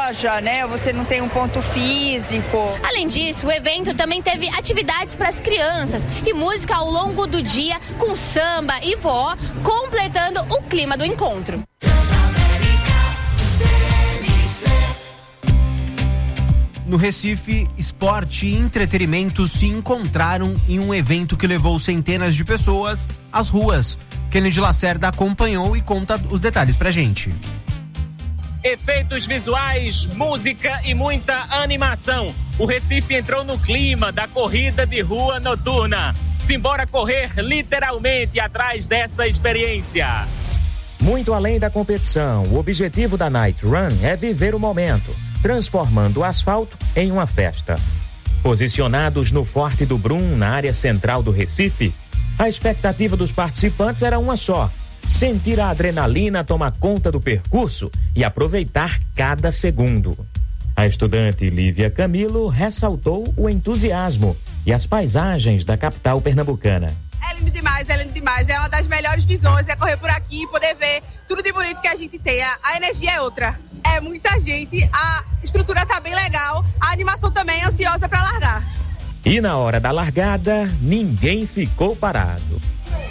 loja, né? Você não tem um ponto físico. Além disso, o evento também teve atividades para as crianças e música ao longo do dia com samba e forró, completando o clima do encontro. No Recife, esporte e entretenimento se encontraram em um evento que levou centenas de pessoas às ruas. Kennedy Lacerda acompanhou e conta os detalhes pra gente. Efeitos visuais, música e muita animação. O Recife entrou no clima da corrida de rua noturna. Simbora correr literalmente atrás dessa experiência. Muito além da competição, o objetivo da Night Run é viver o momento, transformando o asfalto em uma festa. Posicionados no Forte do Brum, na área central do Recife, a expectativa dos participantes era uma só: sentir a adrenalina tomar conta do percurso e aproveitar cada segundo. A estudante Lívia Camilo ressaltou o entusiasmo e as paisagens da capital pernambucana. É lindo demais, é lindo demais. É uma das melhores visões, é correr por aqui e poder ver tudo de bonito que a gente tem. A energia é outra. É muita gente, a estrutura tá bem legal, a animação também é ansiosa para largar. E na hora da largada, ninguém ficou parado.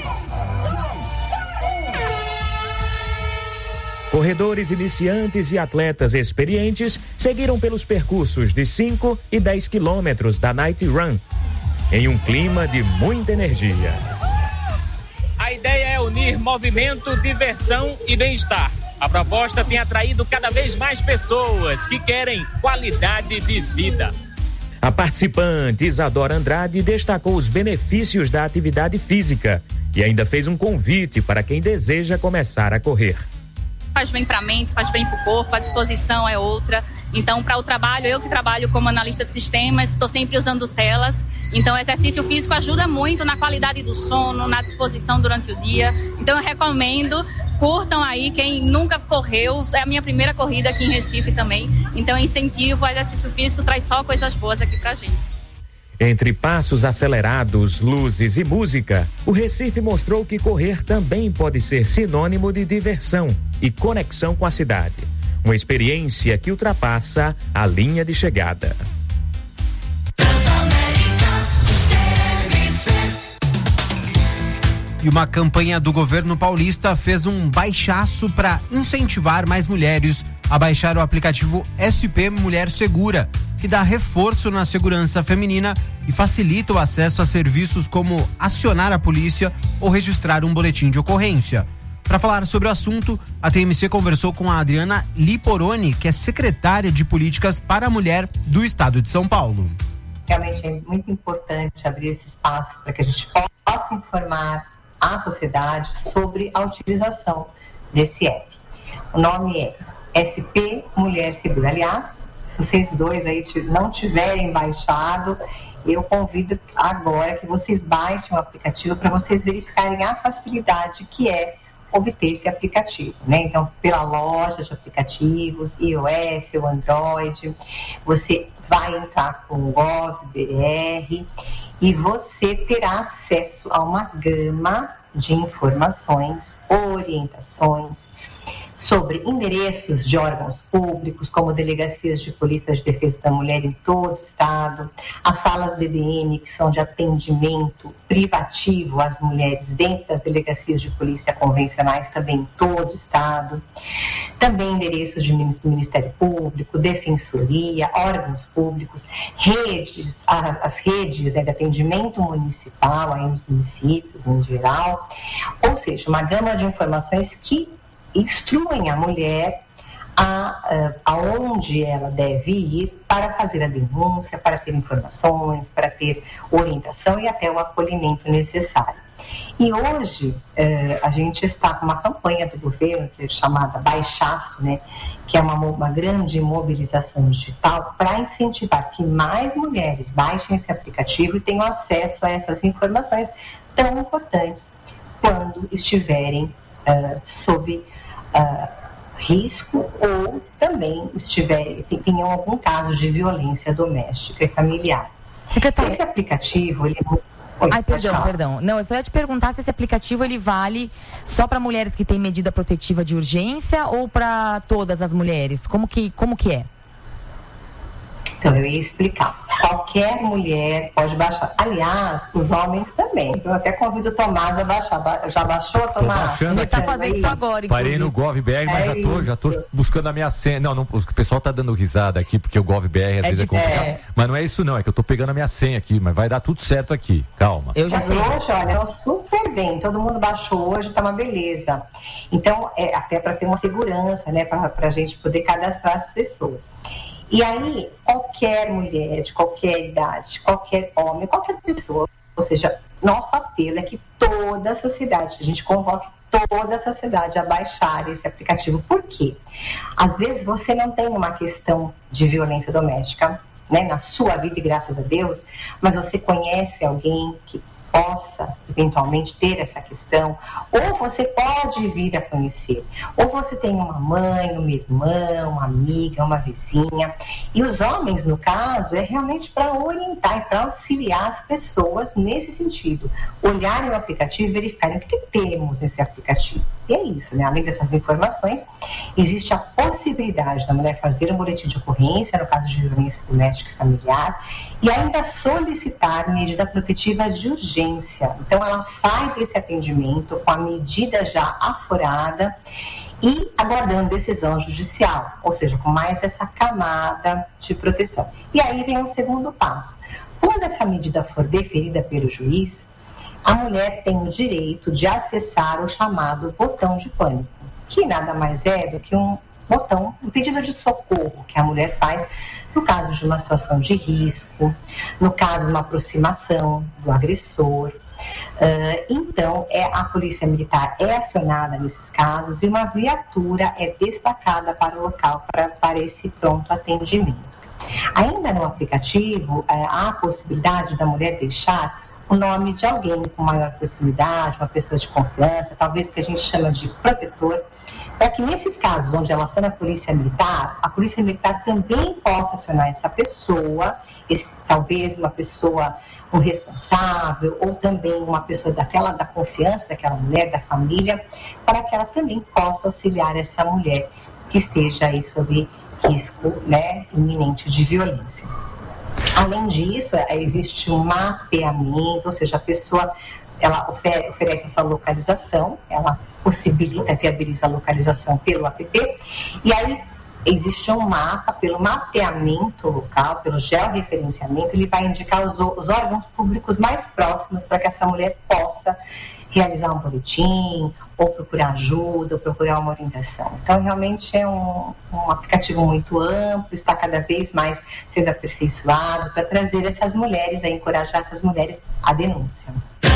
Corredores iniciantes e atletas experientes seguiram pelos percursos de 5 e 10 quilômetros da Night Run, em um clima de muita energia. A ideia é unir movimento, diversão e bem-estar. A proposta tem atraído cada vez mais pessoas que querem qualidade de vida. A participante Isadora Andrade destacou os benefícios da atividade física e ainda fez um convite para quem deseja começar a correr. Faz bem para a mente, faz bem para o corpo, a disposição é outra. Então, para o trabalho, eu que trabalho como analista de sistemas, estou sempre usando telas. Então, o exercício físico ajuda muito na qualidade do sono, na disposição durante o dia. Então, eu recomendo, curtam aí, quem nunca correu, é a minha primeira corrida aqui em Recife também. Então, incentivo, o exercício físico traz só coisas boas aqui pra gente. Entre passos acelerados, luzes e música, o Recife mostrou que correr também pode ser sinônimo de diversão e conexão com a cidade. Uma experiência que ultrapassa a linha de chegada. E uma campanha do governo paulista fez um baixaço para incentivar mais mulheres a baixar o aplicativo SP Mulher Segura, que dá reforço na segurança feminina e facilita o acesso a serviços como acionar a polícia ou registrar um boletim de ocorrência. Para falar sobre o assunto, a TMC conversou com a Adriana Liporoni, que é secretária de Políticas para a Mulher do Estado de São Paulo. Realmente é muito importante abrir esse espaço para que a gente possa informar a sociedade sobre a utilização desse app. O nome é SP Mulher Segura. Aliás, se vocês dois aí não tiverem baixado, eu convido agora que vocês baixem o aplicativo para vocês verificarem a facilidade que é obter esse aplicativo, né? Então, pela loja de aplicativos, iOS ou Android, você vai entrar com o Gov.br e você terá acesso a uma gama de informações, orientações sobre endereços de órgãos públicos, como delegacias de polícia de defesa da mulher em todo o estado, as salas DDM, que são de atendimento privativo às mulheres dentro das delegacias de polícia convencionais, também em todo o estado, também endereços de Ministério Público, Defensoria, órgãos públicos, redes, as redes de atendimento municipal aí nos municípios em geral, ou seja, uma gama de informações que instruem a mulher aonde ela deve ir para fazer a denúncia, para ter informações, para ter orientação e até o acolhimento necessário. E hoje a gente está com uma campanha do governo que é chamada Baixaço, né, que é uma grande mobilização digital para incentivar que mais mulheres baixem esse aplicativo e tenham acesso a essas informações tão importantes quando estiverem sob risco ou também tenham algum caso de violência doméstica e familiar. Secretária, esse aplicativo, ele... Perdão. Não, eu só ia te perguntar se esse aplicativo ele vale só para mulheres que têm medida protetiva de urgência ou para todas as mulheres? Como que é? Então, eu ia explicar. Qualquer mulher pode baixar. Aliás, os homens também. Eu até convido o Tomás a baixar. Já baixou, Tomás? Ele está fazendo isso agora, Parei no GovBR, mas já tô buscando a minha senha. Não, o pessoal tá dando risada aqui, porque o GovBR às vezes é complicado. Mas não é isso não, é que eu tô pegando a minha senha aqui, mas vai dar tudo certo aqui. Calma. Eu já hoje, olha, super bem. Todo mundo baixou hoje, tá uma beleza. Então, até para ter uma segurança, né? Pra gente poder cadastrar as pessoas. E aí, qualquer mulher, de qualquer idade, qualquer homem, qualquer pessoa, ou seja, nosso apelo é que toda a sociedade, a gente convoque toda a sociedade a baixar esse aplicativo. Por quê? Às vezes você não tem uma questão de violência doméstica, né, na sua vida, e graças a Deus, mas você conhece alguém que possa eventualmente ter essa questão, ou você pode vir a conhecer, ou você tem uma mãe, uma irmã, uma amiga, uma vizinha, e os homens, no caso, é realmente para orientar e para auxiliar as pessoas nesse sentido, olharem o aplicativo e verificarem o que temos nesse aplicativo. E é isso, né? Além dessas informações, existe a possibilidade da mulher fazer um boletim de ocorrência, no caso de violência doméstica e familiar, e ainda solicitar medida protetiva de urgência. Então, ela sai desse atendimento com a medida já aforada e aguardando decisão judicial, ou seja, com mais essa camada de proteção. E aí vem o segundo passo. Quando essa medida for deferida pelo juiz, a mulher tem o direito de acessar o chamado botão de pânico, que nada mais é do que um botão, um pedido de socorro que a mulher faz no caso de uma situação de risco, no caso de uma aproximação do agressor. Então, a polícia militar é acionada nesses casos e uma viatura é destacada para o local para esse pronto atendimento. Ainda no aplicativo, há a possibilidade da mulher deixar o nome de alguém com maior proximidade, uma pessoa de confiança, talvez que a gente chama de protetor, para que nesses casos onde ela aciona a polícia militar também possa acionar essa pessoa, talvez uma pessoa, um responsável, ou também uma pessoa da confiança daquela mulher, da família, para que ela também possa auxiliar essa mulher que esteja aí sob risco, né, iminente de violência. Além disso, existe um mapeamento, ou seja, a pessoa ela oferece a sua localização, ela possibilita, viabiliza a localização pelo app, e aí existe um mapa, pelo mapeamento local, pelo georreferenciamento, ele vai indicar os órgãos públicos mais próximos para que essa mulher possa realizar um boletim, ou procurar ajuda, ou procurar uma orientação. Então, realmente é um aplicativo muito amplo, está cada vez mais sendo aperfeiçoado para trazer essas mulheres, encorajar essas mulheres à denúncia.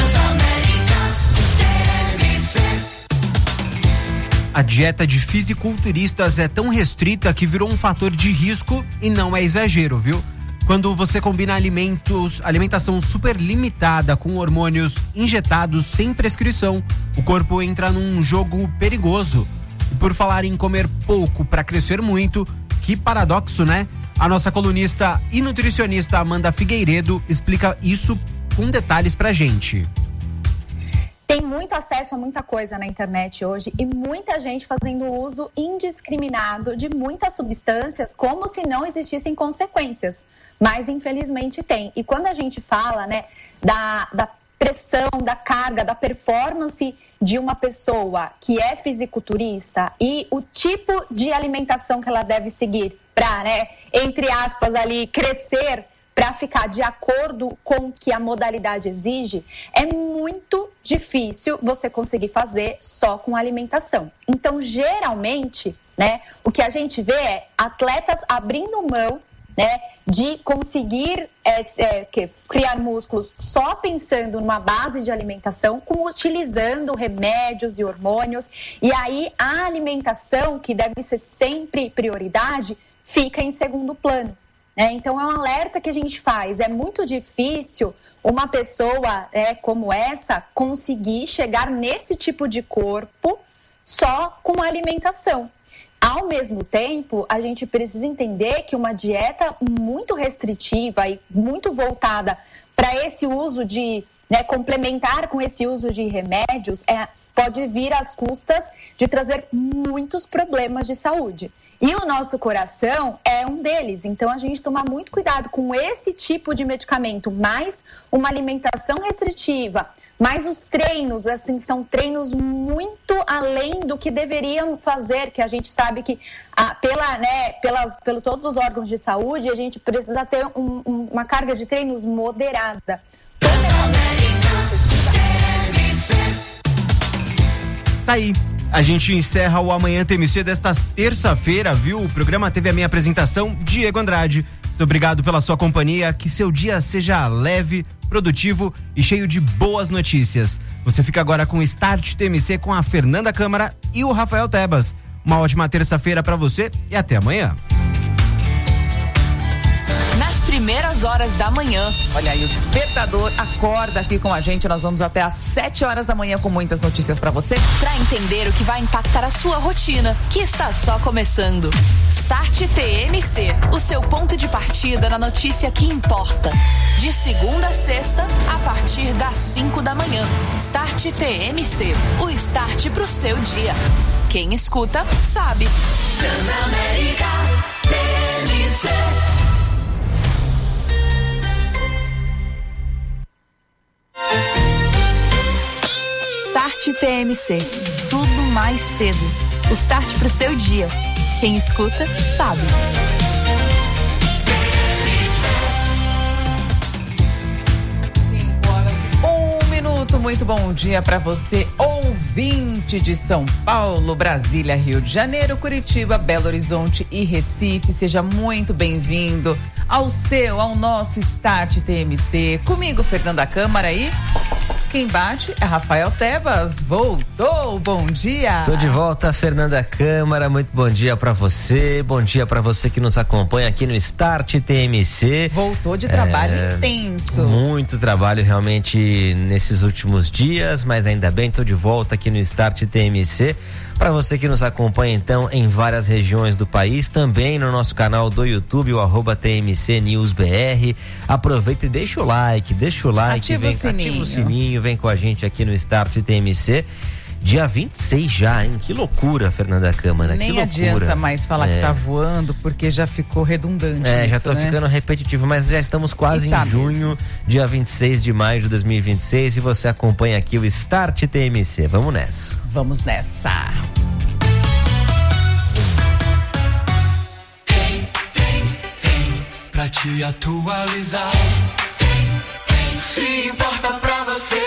A dieta de fisiculturistas é tão restrita que virou um fator de risco e não é exagero, viu? Quando você combina alimentação super limitada com hormônios injetados sem prescrição, o corpo entra num jogo perigoso. E por falar em comer pouco para crescer muito, que paradoxo, né? A nossa colunista e nutricionista Amanda Figueiredo explica isso com detalhes pra gente. Tem muito acesso a muita coisa na internet hoje e muita gente fazendo uso indiscriminado de muitas substâncias como se não existissem consequências. Mas infelizmente tem. E quando a gente fala, né, da pressão, da carga, da performance de uma pessoa que é fisiculturista e o tipo de alimentação que ela deve seguir para, né, entre aspas ali, crescer, para ficar de acordo com o que a modalidade exige, é muito difícil você conseguir fazer só com alimentação. Então, geralmente, né, o que a gente vê é atletas abrindo mão, né, de conseguir criar músculos só pensando numa base de alimentação, utilizando remédios e hormônios. E aí, a alimentação, que deve ser sempre prioridade, fica em segundo plano. Então, é um alerta que a gente faz. É muito difícil uma pessoa como essa conseguir chegar nesse tipo de corpo só com alimentação. Ao mesmo tempo, a gente precisa entender que uma dieta muito restritiva e muito voltada para esse uso de né, complementar com esse uso de remédios pode vir às custas de trazer muitos problemas de saúde. E o nosso coração é um deles. Então, a gente toma muito cuidado com esse tipo de medicamento, mais uma alimentação restritiva, mais os treinos, assim, são treinos muito além do que deveriam fazer, que a gente sabe que pelo todos os órgãos de saúde, a gente precisa ter uma carga de treinos moderada. Tá aí. A gente encerra o Amanhã TMC desta terça-feira, viu? O programa teve a minha apresentação, Diego Andrade. Muito obrigado pela sua companhia. Que seu dia seja leve, produtivo e cheio de boas notícias. Você fica agora com o Start TMC com a Fernanda Câmara e o Rafael Tebas. Uma ótima terça-feira pra você e até amanhã. Nas primeiras horas da manhã. Olha aí, o despertador acorda aqui com a gente. Nós vamos até às 7 horas da manhã com muitas notícias pra você. Pra entender o que vai impactar a sua rotina, que está só começando. Start TMC, o seu ponto de partida na notícia que importa. De segunda a sexta, a partir das 5 da manhã. Start TMC, o start pro seu dia. Quem escuta, sabe. Transamérica TMC. Start TMC, tudo mais cedo. O start pro seu dia. Quem escuta, sabe. Muito bom dia para você, ouvinte de São Paulo, Brasília, Rio de Janeiro, Curitiba, Belo Horizonte e Recife. Seja muito bem-vindo ao nosso Start TMC. Comigo, Fernanda Câmara, e quem bate é Rafael Tebas. Voltou, bom dia. Tô de volta, Fernanda Câmara, muito bom dia pra você. Bom dia pra você que nos acompanha aqui no Start TMC. Voltou de trabalho intenso. Muito trabalho realmente nesses últimos dias, mas ainda bem, tô de volta aqui no Start TMC. Para você que nos acompanha então em várias regiões do país, também no nosso canal do YouTube, o @TMC News BR. Aproveita e deixa o like, ativa o sininho, vem com a gente aqui no Start TMC. Dia 26 já, hein? Que loucura, Fernanda Câmara. Nem que loucura. Adianta mais falar que tá voando, porque já ficou redundante. Já tô ficando repetitivo, mas já estamos quase em junho, mesmo. Dia 26 de maio de 2026, e você acompanha aqui o Start TMC. Vamos nessa. Vamos nessa. Pra te atualizar, se importa pra você.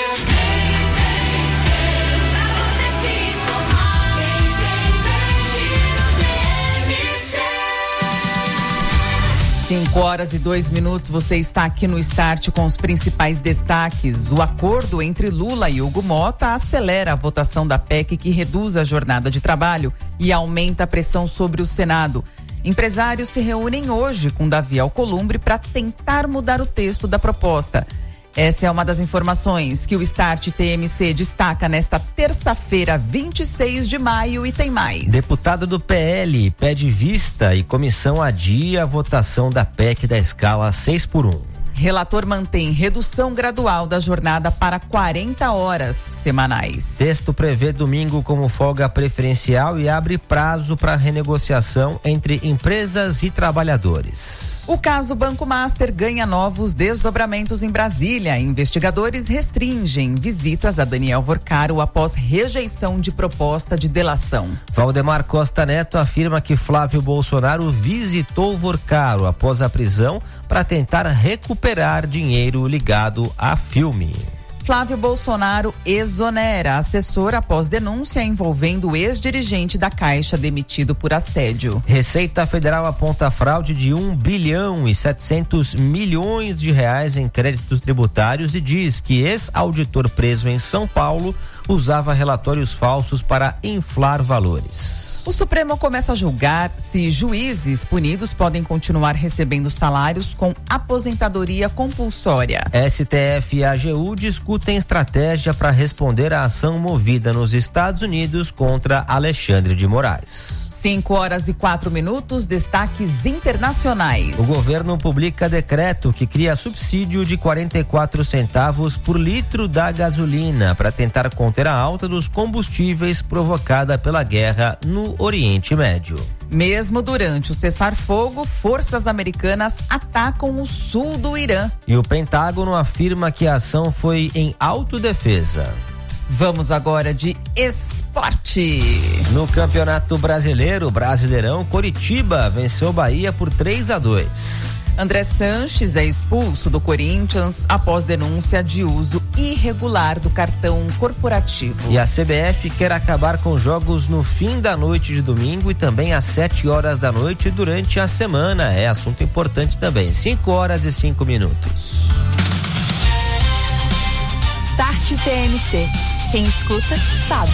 5 horas e 2 minutos, você está aqui no Start com os principais destaques. O acordo entre Lula e Hugo Mota acelera a votação da PEC que reduz a jornada de trabalho e aumenta a pressão sobre o Senado. Empresários se reúnem hoje com Davi Alcolumbre para tentar mudar o texto da proposta. Essa é uma das informações que o Start TMC destaca nesta terça-feira, 26 de maio, e tem mais. Deputado do PL pede vista e comissão adia a votação da PEC da escala 6x1. Relator mantém redução gradual da jornada para 40 horas semanais. Texto prevê domingo como folga preferencial e abre prazo para renegociação entre empresas e trabalhadores. O caso Banco Master ganha novos desdobramentos em Brasília. Investigadores restringem visitas a Daniel Vorcaro após rejeição de proposta de delação. Valdemar Costa Neto afirma que Flávio Bolsonaro visitou Vorcaro após a prisão para tentar recuperar dinheiro ligado a filme. Flávio Bolsonaro exonera assessor após denúncia envolvendo o ex-dirigente da Caixa demitido por assédio. Receita Federal aponta fraude de 1 bilhão e 700 milhões de reais em créditos tributários e diz que ex-auditor preso em São Paulo usava relatórios falsos para inflar valores. O Supremo começa a julgar se juízes punidos podem continuar recebendo salários com aposentadoria compulsória. STF e AGU discutem estratégia para responder à ação movida nos Estados Unidos contra Alexandre de Moraes. 5h04, destaques internacionais. O governo publica decreto que cria subsídio de 44 centavos por litro da gasolina para tentar conter a alta dos combustíveis provocada pela guerra no Oriente Médio. Mesmo durante o cessar-fogo, forças americanas atacam o sul do Irã. E o Pentágono afirma que a ação foi em autodefesa. Vamos agora de esporte. No Campeonato Brasileiro, Brasileirão, Coritiba venceu Bahia por 3-2. André Sanches é expulso do Corinthians após denúncia de uso irregular do cartão corporativo. E a CBF quer acabar com jogos no fim da noite de domingo e também às 7h da noite durante a semana. É assunto importante também. 5h05. Start TMC. Quem escuta, sabe.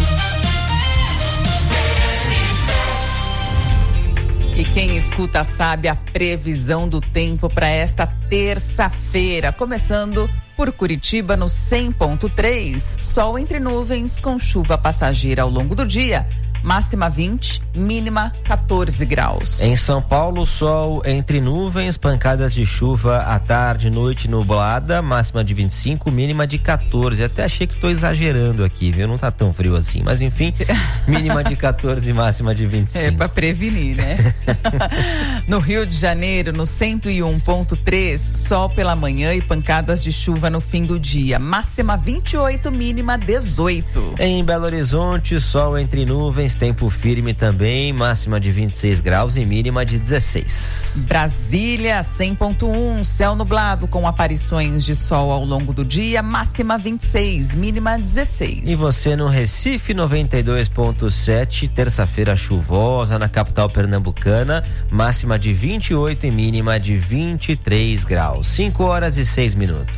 E quem escuta sabe a previsão do tempo para esta terça-feira. Começando por Curitiba no 100.3. Sol entre nuvens com chuva passageira ao longo do dia. Máxima 20, mínima 14 graus. Em São Paulo, sol entre nuvens, pancadas de chuva à tarde, noite nublada, máxima de 25, mínima de 14. Até achei que estou exagerando aqui, viu? Não tá tão frio assim, mas enfim, mínima de 14, máxima de 25. É para prevenir, né? No Rio de Janeiro, no 101.3, sol pela manhã e pancadas de chuva no fim do dia. Máxima 28, mínima 18. Em Belo Horizonte, sol entre nuvens, tempo firme também, máxima de 26 graus e mínima de 16. Brasília, 100.1, céu nublado com aparições de sol ao longo do dia, máxima 26, mínima 16. E você no Recife, 92.7, terça-feira chuvosa na capital pernambucana, máxima de 28 e mínima de 23 graus. 5h06.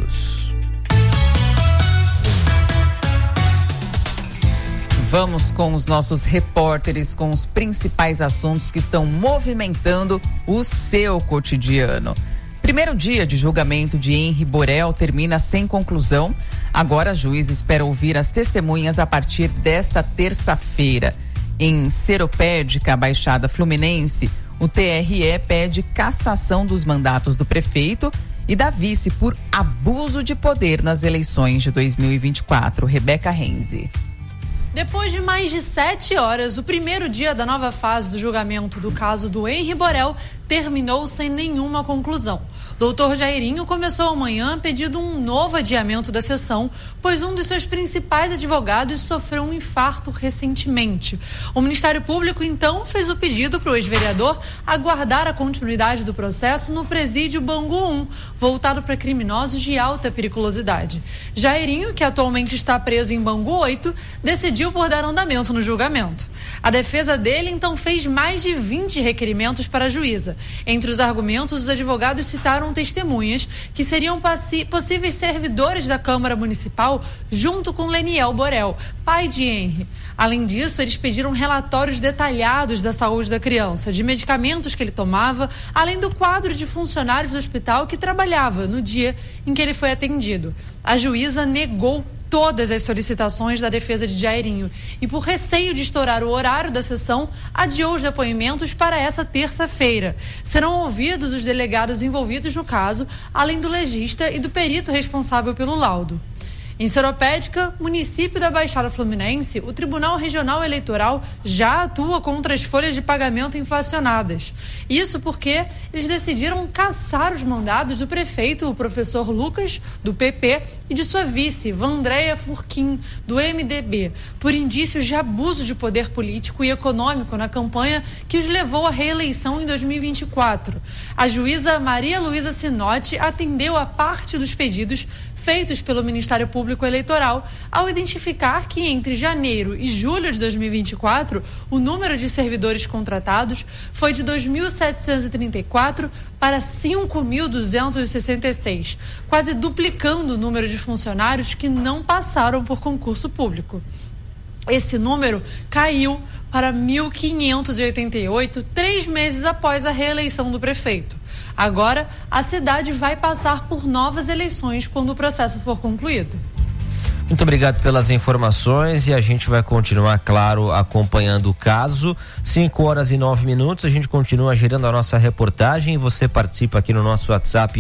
Vamos com os nossos repórteres com os principais assuntos que estão movimentando o seu cotidiano. Primeiro dia de julgamento de Henri Borel termina sem conclusão. Agora a juiz espera ouvir as testemunhas a partir desta terça-feira. Em Seropédica, Baixada Fluminense, o TRE pede cassação dos mandatos do prefeito e da vice por abuso de poder nas eleições de 2024. Rebeca Renzi. Depois de mais de 7 horas, o primeiro dia da nova fase do julgamento do caso do Henri Borel terminou sem nenhuma conclusão. Doutor Jairinho começou amanhã pedindo um novo adiamento da sessão, pois um dos seus principais advogados sofreu um infarto recentemente. O Ministério Público, então, fez o pedido para o ex-vereador aguardar a continuidade do processo no presídio Bangu 1, voltado para criminosos de alta periculosidade. Jairinho, que atualmente está preso em Bangu 8, decidiu por dar andamento no julgamento. A defesa dele, então, fez mais de 20 requerimentos para a juíza. Entre os argumentos, os advogados citaram testemunhas que seriam possíveis servidores da Câmara Municipal junto com Leniel Borel, pai de Henri. Além disso, eles pediram relatórios detalhados da saúde da criança, de medicamentos que ele tomava, além do quadro de funcionários do hospital que trabalhava no dia em que ele foi atendido. A juíza negou todas as solicitações da defesa de Jairinho e, por receio de estourar o horário da sessão, adiou os depoimentos para essa terça-feira. Serão ouvidos os delegados envolvidos no caso, além do legista e do perito responsável pelo laudo. Em Seropédica, município da Baixada Fluminense, o Tribunal Regional Eleitoral já atua contra as folhas de pagamento inflacionadas. Isso porque eles decidiram cassar os mandados do prefeito, o professor Lucas, do PP, e de sua vice, Vandréia Furquim, do MDB, por indícios de abuso de poder político e econômico na campanha que os levou à reeleição em 2024. A juíza Maria Luísa Sinotti atendeu a parte dos pedidos feitos pelo Ministério Público Eleitoral ao identificar que entre janeiro e julho de 2024 o número de servidores contratados foi de 2.734 para 5.266, quase duplicando o número de funcionários que não passaram por concurso público. Esse número caiu para 1.588 3 meses após a reeleição do prefeito. Agora, a cidade vai passar por novas eleições quando o processo for concluído. Muito obrigado pelas informações e a gente vai continuar, claro, acompanhando o caso. 5h09, a gente continua gerando a nossa reportagem. Você participa aqui no nosso WhatsApp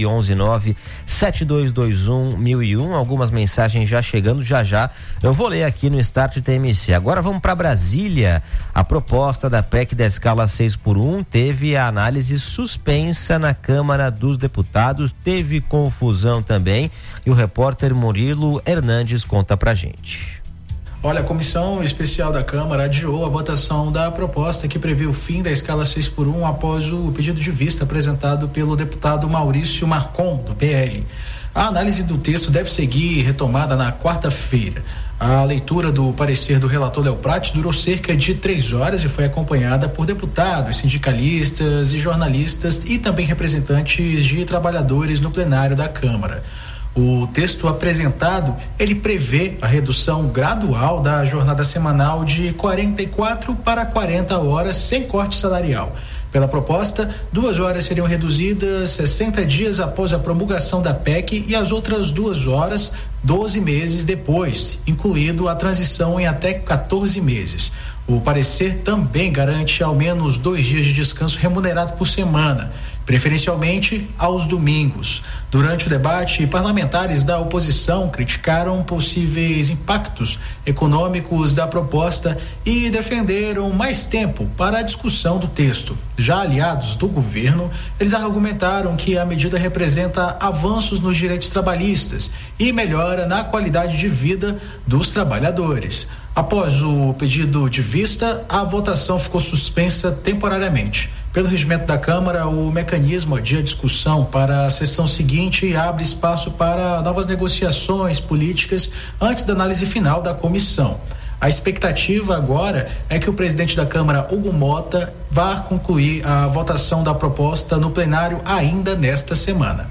119-7221-1001. Algumas mensagens já chegando, já eu vou ler aqui no Start TMC. Agora vamos para Brasília. A proposta da PEC da escala 6x1 teve a análise suspensa na Câmara dos Deputados, teve confusão também, e o repórter Murilo Hernandes conta pra gente. Olha, a Comissão Especial da Câmara adiou a votação da proposta que prevê o fim da escala 6x1 após o pedido de vista apresentado pelo deputado Maurício Marcon, do PL. A análise do texto deve seguir retomada na quarta-feira. A leitura do parecer do relator Léo Prats durou cerca de 3 horas e foi acompanhada por deputados, sindicalistas e jornalistas e também representantes de trabalhadores no plenário da Câmara. O texto apresentado, ele prevê a redução gradual da jornada semanal de 44 para 40 horas sem corte salarial. Pela proposta, 2 horas seriam reduzidas 60 dias após a promulgação da PEC e as outras 2 horas 12 meses depois, incluído a transição em até 14 meses. O parecer também garante ao menos 2 dias de descanso remunerado por semana, preferencialmente aos domingos. Durante o debate, parlamentares da oposição criticaram possíveis impactos econômicos da proposta e defenderam mais tempo para a discussão do texto. Já aliados do governo, eles argumentaram que a medida representa avanços nos direitos trabalhistas e melhora na qualidade de vida dos trabalhadores. Após o pedido de vista, a votação ficou suspensa temporariamente. Pelo regimento da Câmara, o mecanismo de discussão para a sessão seguinte abre espaço para novas negociações políticas antes da análise final da comissão. A expectativa agora é que o presidente da Câmara, Hugo Mota, vá concluir a votação da proposta no plenário ainda nesta semana.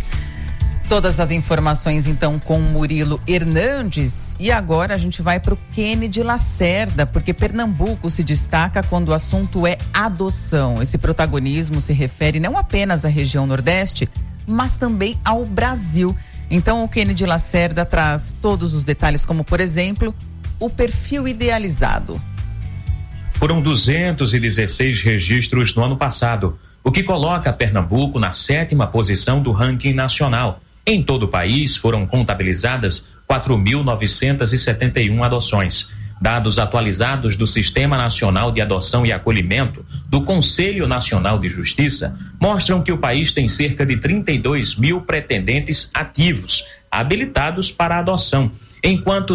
Todas as informações, então, com Murilo Hernandes. E agora a gente vai para o Kennedy Lacerda, porque Pernambuco se destaca quando o assunto é adoção. Esse protagonismo se refere não apenas à região Nordeste, mas também ao Brasil. Então, o Kennedy Lacerda traz todos os detalhes, como, por exemplo, o perfil idealizado. Foram 216 registros no ano passado, o que coloca Pernambuco na 7ª posição do ranking nacional. Em todo o país foram contabilizadas 4.971 adoções. Dados atualizados do Sistema Nacional de Adoção e Acolhimento do Conselho Nacional de Justiça mostram que o país tem cerca de 32 mil pretendentes ativos, habilitados para adoção, enquanto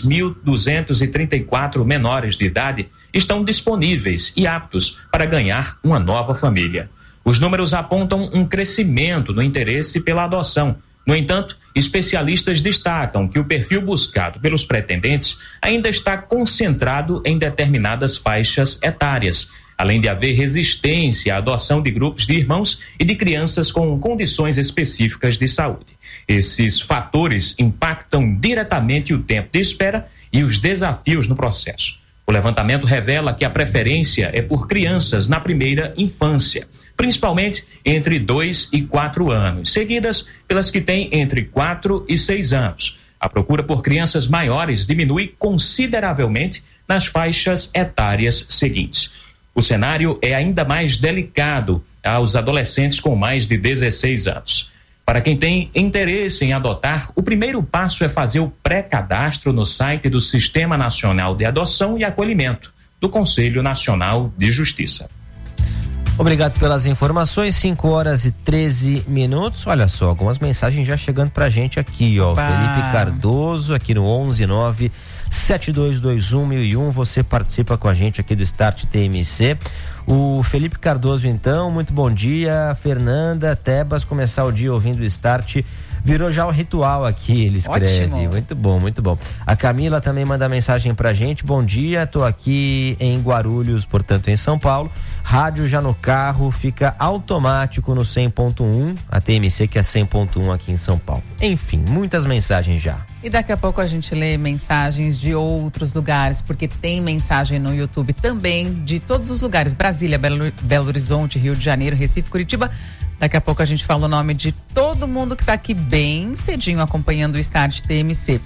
6.234 menores de idade estão disponíveis e aptos para ganhar uma nova família. Os números apontam um crescimento no interesse pela adoção. No entanto, especialistas destacam que o perfil buscado pelos pretendentes ainda está concentrado em determinadas faixas etárias, além de haver resistência à adoção de grupos de irmãos e de crianças com condições específicas de saúde. Esses fatores impactam diretamente o tempo de espera e os desafios no processo. O levantamento revela que a preferência é por crianças na primeira infância, principalmente entre 2 e 4 anos, seguidas pelas que têm entre 4 e 6 anos. A procura por crianças maiores diminui consideravelmente nas faixas etárias seguintes. O cenário é ainda mais delicado aos adolescentes com mais de 16 anos. Para quem tem interesse em adotar, o primeiro passo é fazer o pré-cadastro no site do Sistema Nacional de Adoção e Acolhimento, do Conselho Nacional de Justiça. Obrigado pelas informações, 5h13. Olha só, algumas mensagens já chegando pra gente aqui, ó. Felipe Cardoso, aqui no 119-7221-1001. Você participa com a gente aqui do Start TMC. O Felipe Cardoso, então, muito bom dia. Fernanda, Tebas, começar o dia ouvindo o Start virou já um ritual aqui, ele escreve. Ótimo. Muito bom, muito bom. A Camila também manda mensagem pra gente. Bom dia, tô aqui em Guarulhos, portanto em São Paulo. Rádio já no carro, fica automático no 100.1, a TMC que é 100.1 aqui em São Paulo. Enfim, muitas mensagens já. E daqui a pouco a gente lê mensagens de outros lugares, porque tem mensagem no YouTube também de todos os lugares. Brasília, Belo Horizonte, Rio de Janeiro, Recife, Curitiba. Daqui a pouco a gente fala o nome de todo mundo que está aqui bem cedinho acompanhando o Start TMC.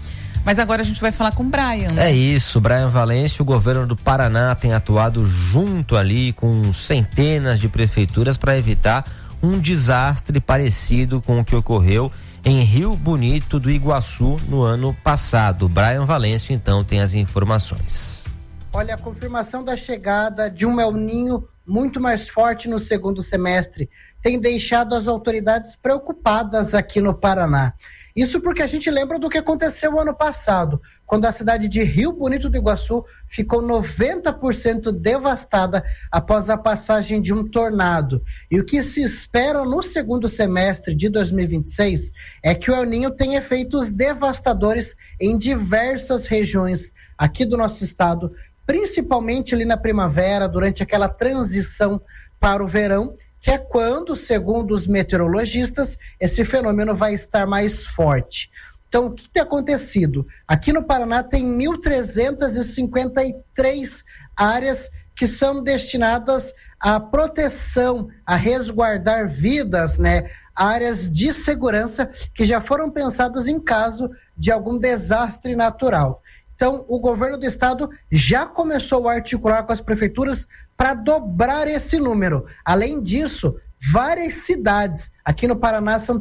Mas agora a gente vai falar com o Brian, né? É isso, Brian Valêncio, o governo do Paraná tem atuado junto ali com centenas de prefeituras para evitar um desastre parecido com o que ocorreu em Rio Bonito do Iguaçu no ano passado. Brian Valêncio, então, tem as informações. Olha, a confirmação da chegada de um El Niño muito mais forte no segundo semestre tem deixado as autoridades preocupadas aqui no Paraná. Isso porque a gente lembra do que aconteceu ano passado, quando a cidade de Rio Bonito do Iguaçu ficou 90% devastada após a passagem de um tornado. E o que se espera no segundo semestre de 2026 é que o El Niño tenha efeitos devastadores em diversas regiões aqui do nosso estado, principalmente ali na primavera, durante aquela transição para o verão, que é quando, segundo os meteorologistas, esse fenômeno vai estar mais forte. Então, o que tem acontecido? Aqui no Paraná tem 1.353 áreas que são destinadas à proteção, a resguardar vidas, né? Áreas de segurança que já foram pensadas em caso de algum desastre natural. Então, o governo do estado já começou a articular com as prefeituras para dobrar esse número. Além disso, várias cidades, aqui no Paraná são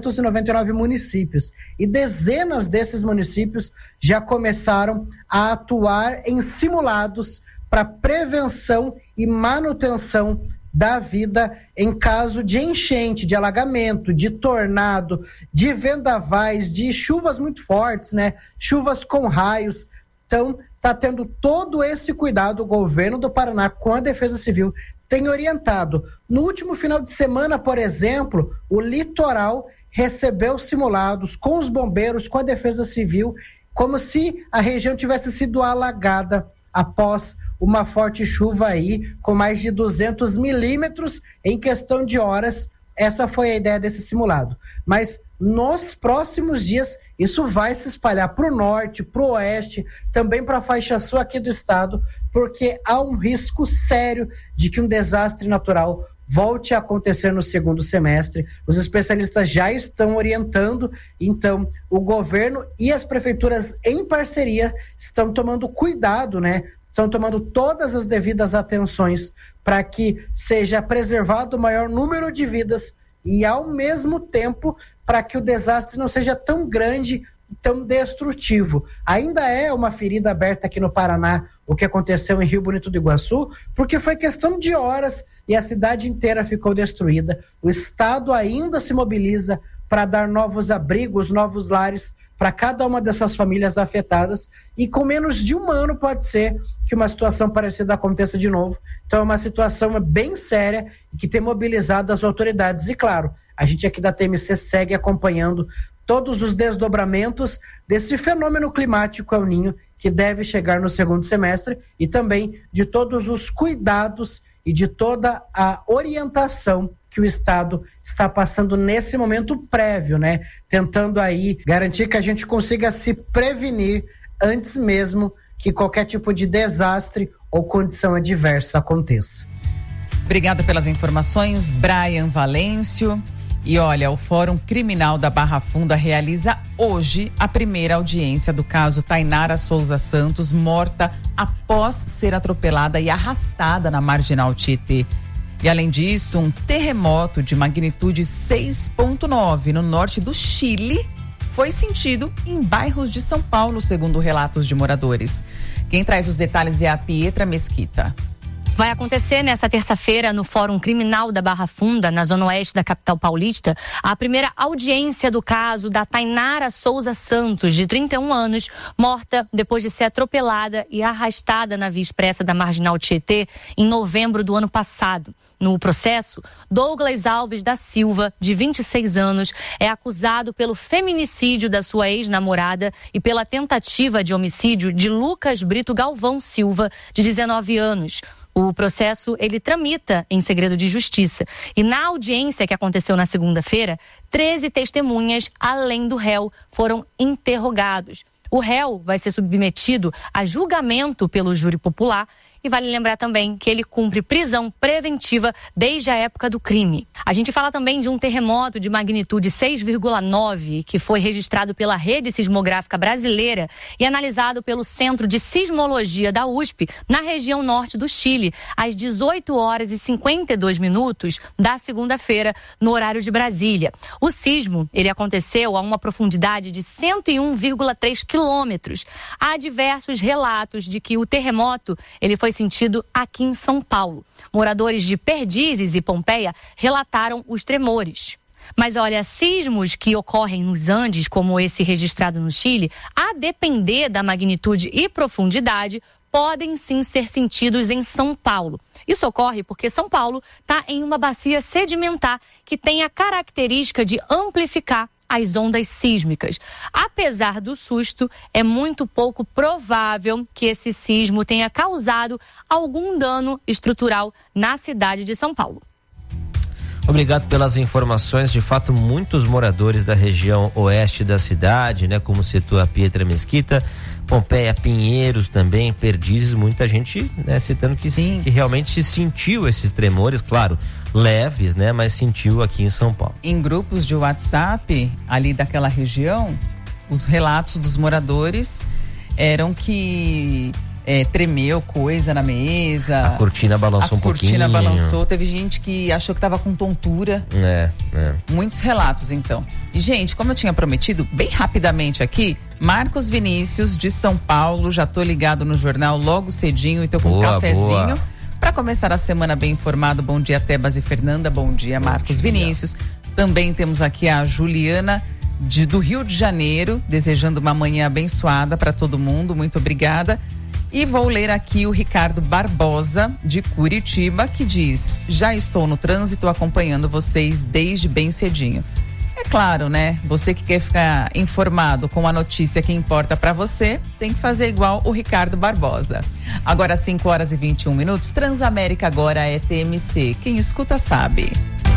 399 municípios, e dezenas desses municípios já começaram a atuar em simulados para prevenção e manutenção da vida em caso de enchente, de alagamento, de tornado, de vendavais, de chuvas muito fortes, né? Chuvas com raios. Então, está tendo todo esse cuidado. O governo do Paraná, com a Defesa Civil, tem orientado. No último final de semana, por exemplo, o litoral recebeu simulados com os bombeiros, com a Defesa Civil, como se a região tivesse sido alagada após uma forte chuva aí, com mais de 200 milímetros em questão de horas. Essa foi a ideia desse simulado. Mas nos próximos dias, isso vai se espalhar para o norte, para o oeste, também para a faixa sul aqui do estado, porque há um risco sério de que um desastre natural volte a acontecer no segundo semestre. Os especialistas já estão orientando, então o governo e as prefeituras em parceria estão tomando cuidado, né? Estão tomando todas as devidas atenções para que seja preservado o maior número de vidas e, ao mesmo tempo, para que o desastre não seja tão grande, tão destrutivo. Ainda é uma ferida aberta aqui no Paraná, o que aconteceu em Rio Bonito do Iguaçu, porque foi questão de horas e a cidade inteira ficou destruída. O estado ainda se mobiliza para dar novos abrigos, novos lares para cada uma dessas famílias afetadas, e com menos de um ano pode ser que uma situação parecida aconteça de novo. Então é uma situação bem séria e que tem mobilizado as autoridades. E claro, a gente aqui da TMC segue acompanhando todos os desdobramentos desse fenômeno climático El Niño, que deve chegar no segundo semestre, e também de todos os cuidados e de toda a orientação que o estado está passando nesse momento prévio, né? Tentando aí garantir que a gente consiga se prevenir antes mesmo que qualquer tipo de desastre ou condição adversa aconteça. Obrigada pelas informações, Brian Valêncio. E olha, o Fórum Criminal da Barra Funda realiza hoje a primeira audiência do caso Tainara Souza Santos, morta após ser atropelada e arrastada na Marginal Tietê. E além disso, um terremoto de magnitude 6,9 no norte do Chile foi sentido em bairros de São Paulo, segundo relatos de moradores. Quem traz os detalhes é a Pietra Mesquita. Vai acontecer nesta terça-feira no Fórum Criminal da Barra Funda, na zona oeste da capital paulista, a primeira audiência do caso da Tainara Souza Santos, de 31 anos, morta depois de ser atropelada e arrastada na via expressa da Marginal Tietê em novembro do ano passado. No processo, Douglas Alves da Silva, de 26 anos, é acusado pelo feminicídio da sua ex-namorada e pela tentativa de homicídio de Lucas Brito Galvão Silva, de 19 anos. O processo, ele tramita em segredo de justiça. E na audiência que aconteceu na segunda-feira, 13 testemunhas, além do réu, foram interrogados. O réu vai ser submetido a julgamento pelo júri popular e vale lembrar também que ele cumpre prisão preventiva desde a época do crime. A gente fala também de um terremoto de magnitude 6,9 que foi registrado pela Rede Sismográfica Brasileira e analisado pelo Centro de Sismologia da USP na região norte do Chile, às 18 horas e 52 minutos da segunda-feira, no horário de Brasília. O sismo, ele aconteceu a uma profundidade de 101,3 quilômetros. Há diversos relatos de que o terremoto, ele foi sentido aqui em São Paulo. Moradores de Perdizes e Pompeia relataram os tremores. Mas olha, sismos que ocorrem nos Andes, como esse registrado no Chile, a depender da magnitude e profundidade, podem sim ser sentidos em São Paulo. Isso ocorre porque São Paulo está em uma bacia sedimentar que tem a característica de amplificar as ondas sísmicas. Apesar do susto, é muito pouco provável que esse sismo tenha causado algum dano estrutural na cidade de São Paulo. Obrigado pelas informações. De fato, muitos moradores da região oeste da cidade, né, como citou a Pietra Mesquita, Pompeia, Pinheiros também, Perdizes, muita gente, né, citando que realmente sentiu esses tremores, claro, leves, né, mas sentiu aqui em São Paulo. Em grupos de WhatsApp ali daquela região, os relatos dos moradores eram que tremeu coisa na mesa. A cortina balançou um pouquinho. A cortina balançou. Teve gente que achou que estava com tontura. Muitos relatos, então. E, gente, como eu tinha prometido, bem rapidamente aqui, Marcos Vinícius, de São Paulo, já tô ligado no jornal logo cedinho e tô com um cafezinho para começar a semana bem informado. Bom dia, Tebas e Fernanda. Bom dia, Marcos Vinícius. Também temos aqui a Juliana do Rio de Janeiro, desejando uma manhã abençoada para todo mundo. Muito obrigada. E vou ler aqui o Ricardo Barbosa, de Curitiba, que diz: já estou no trânsito acompanhando vocês desde bem cedinho. É claro, né? Você que quer ficar informado com a notícia que importa para você, tem que fazer igual o Ricardo Barbosa. Agora 5 horas e 21 minutos, Transamérica agora é TMC. Quem escuta sabe.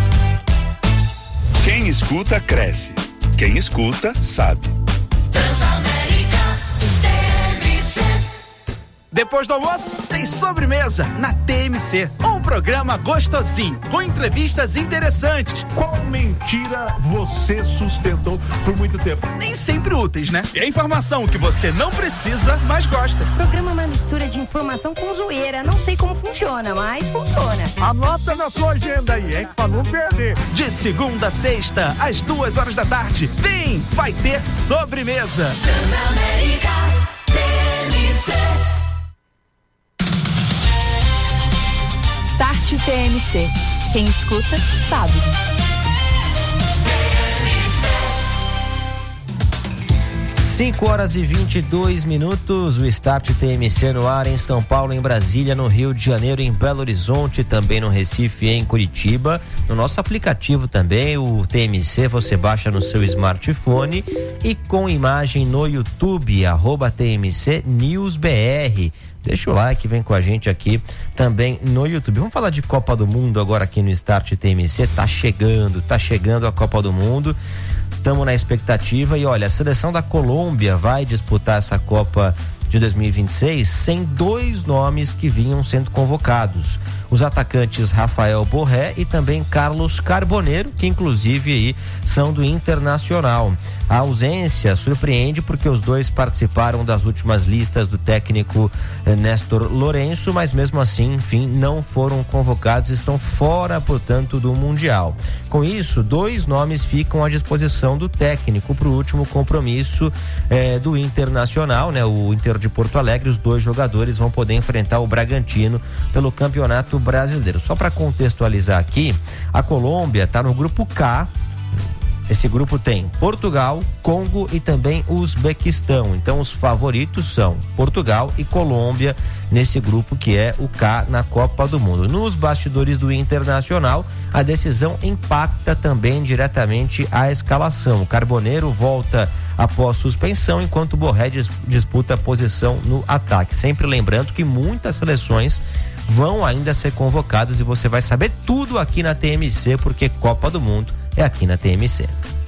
Quem escuta cresce. Quem escuta sabe. Transamérica TMC. Depois do almoço, tem sobremesa na TMC. Um programa gostosinho, com entrevistas interessantes. Qual mentira você sustentou por muito tempo? Nem sempre úteis, né? E a informação que você não precisa, mas gosta. O programa é uma mistura de informação com zoeira. Não sei como funciona, mas funciona. Anota na sua agenda aí, hein? Pra não perder. De segunda a sexta, às 2 horas da tarde. Vem, vai ter sobremesa. Transamérica TMC. Start TMC. Quem escuta, sabe. 5 horas e 22 minutos, o Start TMC no ar em São Paulo, em Brasília, no Rio de Janeiro, em Belo Horizonte, também no Recife, em Curitiba. No nosso aplicativo também, o TMC, você baixa no seu smartphone e com imagem no YouTube, @TMC News BR. Deixa o like, vem com a gente aqui também no YouTube. Vamos falar de Copa do Mundo agora aqui no Start TMC. Tá chegando a Copa do Mundo. Estamos na expectativa e olha, a seleção da Colômbia vai disputar essa Copa de 2026 sem 2 nomes que vinham sendo convocados. Os atacantes Rafael Borré e também Carlos Carboneiro, que inclusive aí são do Internacional. A ausência surpreende porque os dois participaram das últimas listas do técnico Néstor Lourenço, mas mesmo assim, enfim, não foram convocados, estão fora, portanto, do Mundial. Com isso, 2 nomes ficam à disposição do técnico para o último compromisso do Internacional, né? O Inter de Porto Alegre. Os 2 jogadores vão poder enfrentar o Bragantino pelo Campeonato Brasileiro. Só para contextualizar aqui, a Colômbia está no grupo K. Esse grupo tem Portugal, Congo e também Uzbequistão. Então os favoritos são Portugal e Colômbia nesse grupo que é o K na Copa do Mundo. Nos bastidores do Internacional, a decisão impacta também diretamente a escalação. O Carboneiro volta após suspensão, enquanto o Borré disputa a posição no ataque. Sempre lembrando que muitas seleções vão ainda ser convocadas e você vai saber tudo aqui na TMC, porque Copa do Mundo é aqui na TMC.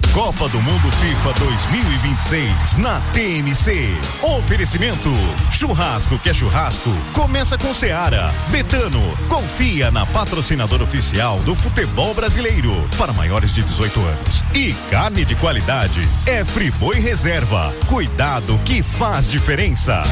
Copa do Mundo FIFA 2026 na TMC. Oferecimento: churrasco que é churrasco, começa com Seara. Betano, confia na patrocinadora oficial do futebol brasileiro para maiores de 18 anos. E carne de qualidade é Friboi Reserva. Cuidado que faz diferença.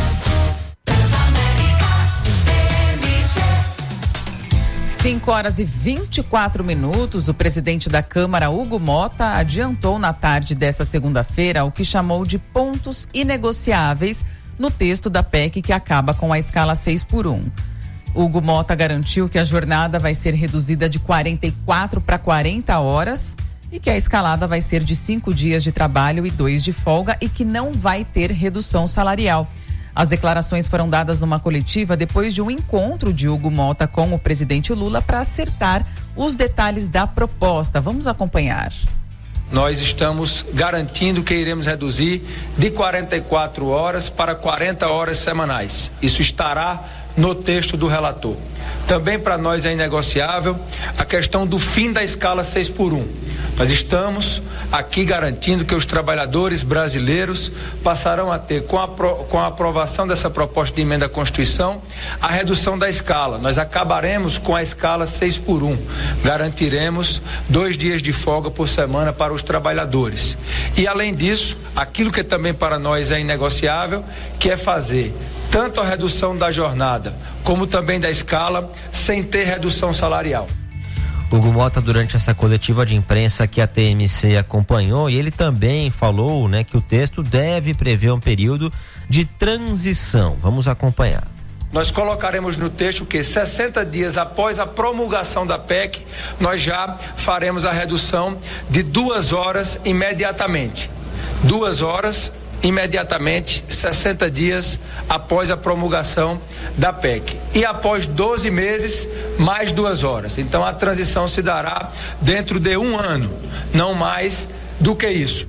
5h24. O presidente da Câmara, Hugo Mota, adiantou na tarde dessa segunda-feira o que chamou de pontos inegociáveis no texto da PEC que acaba com a escala 6x1. Hugo Mota garantiu que a jornada vai ser reduzida de 44 para 40 horas e que a escalada vai ser de 5 dias de trabalho e 2 de folga e que não vai ter redução salarial. As declarações foram dadas numa coletiva depois de um encontro de Hugo Mota com o presidente Lula para acertar os detalhes da proposta. Vamos acompanhar. Nós estamos garantindo que iremos reduzir de 44 horas para 40 horas semanais. Isso estará no texto do relator. Também para nós é inegociável a questão do fim da escala 6x1. Nós estamos aqui garantindo que os trabalhadores brasileiros passarão a ter, com a aprovação dessa proposta de emenda à Constituição, a redução da escala. Nós acabaremos com a escala 6x1. Garantiremos 2 dias de folga por semana para os trabalhadores. E, além disso, aquilo que também para nós é inegociável, que é fazer tanto a redução da jornada como também da escala sem ter redução salarial. Hugo Mota, durante essa coletiva de imprensa que a TMC acompanhou, e ele também falou, né, que o texto deve prever um período de transição. Vamos acompanhar. Nós colocaremos no texto que 60 dias após a promulgação da PEC, nós já faremos a redução de 2 horas imediatamente. 2 horas imediatamente, 60 dias após a promulgação da PEC. E após 12 meses, mais 2 horas. Então a transição se dará dentro de 1 ano, não mais do que isso.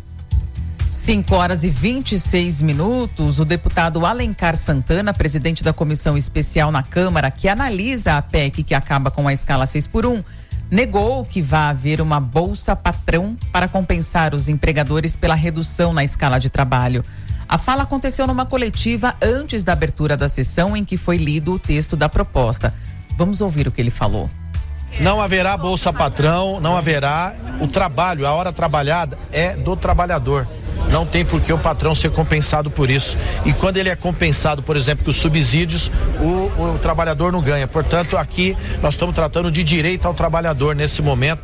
5h26. O deputado Alencar Santana, presidente da comissão especial na Câmara, que analisa a PEC que acaba com a escala 6x1, negou que vá haver uma bolsa patrão para compensar os empregadores pela redução na escala de trabalho. A fala aconteceu numa coletiva antes da abertura da sessão em que foi lido o texto da proposta. Vamos ouvir o que ele falou. Não haverá bolsa patrão, não haverá. O trabalho, a hora trabalhada é do trabalhador. Não tem por que o patrão ser compensado por isso. E quando ele é compensado, por exemplo, com os subsídios, o trabalhador não ganha. Portanto, aqui nós estamos tratando de direito ao trabalhador nesse momento.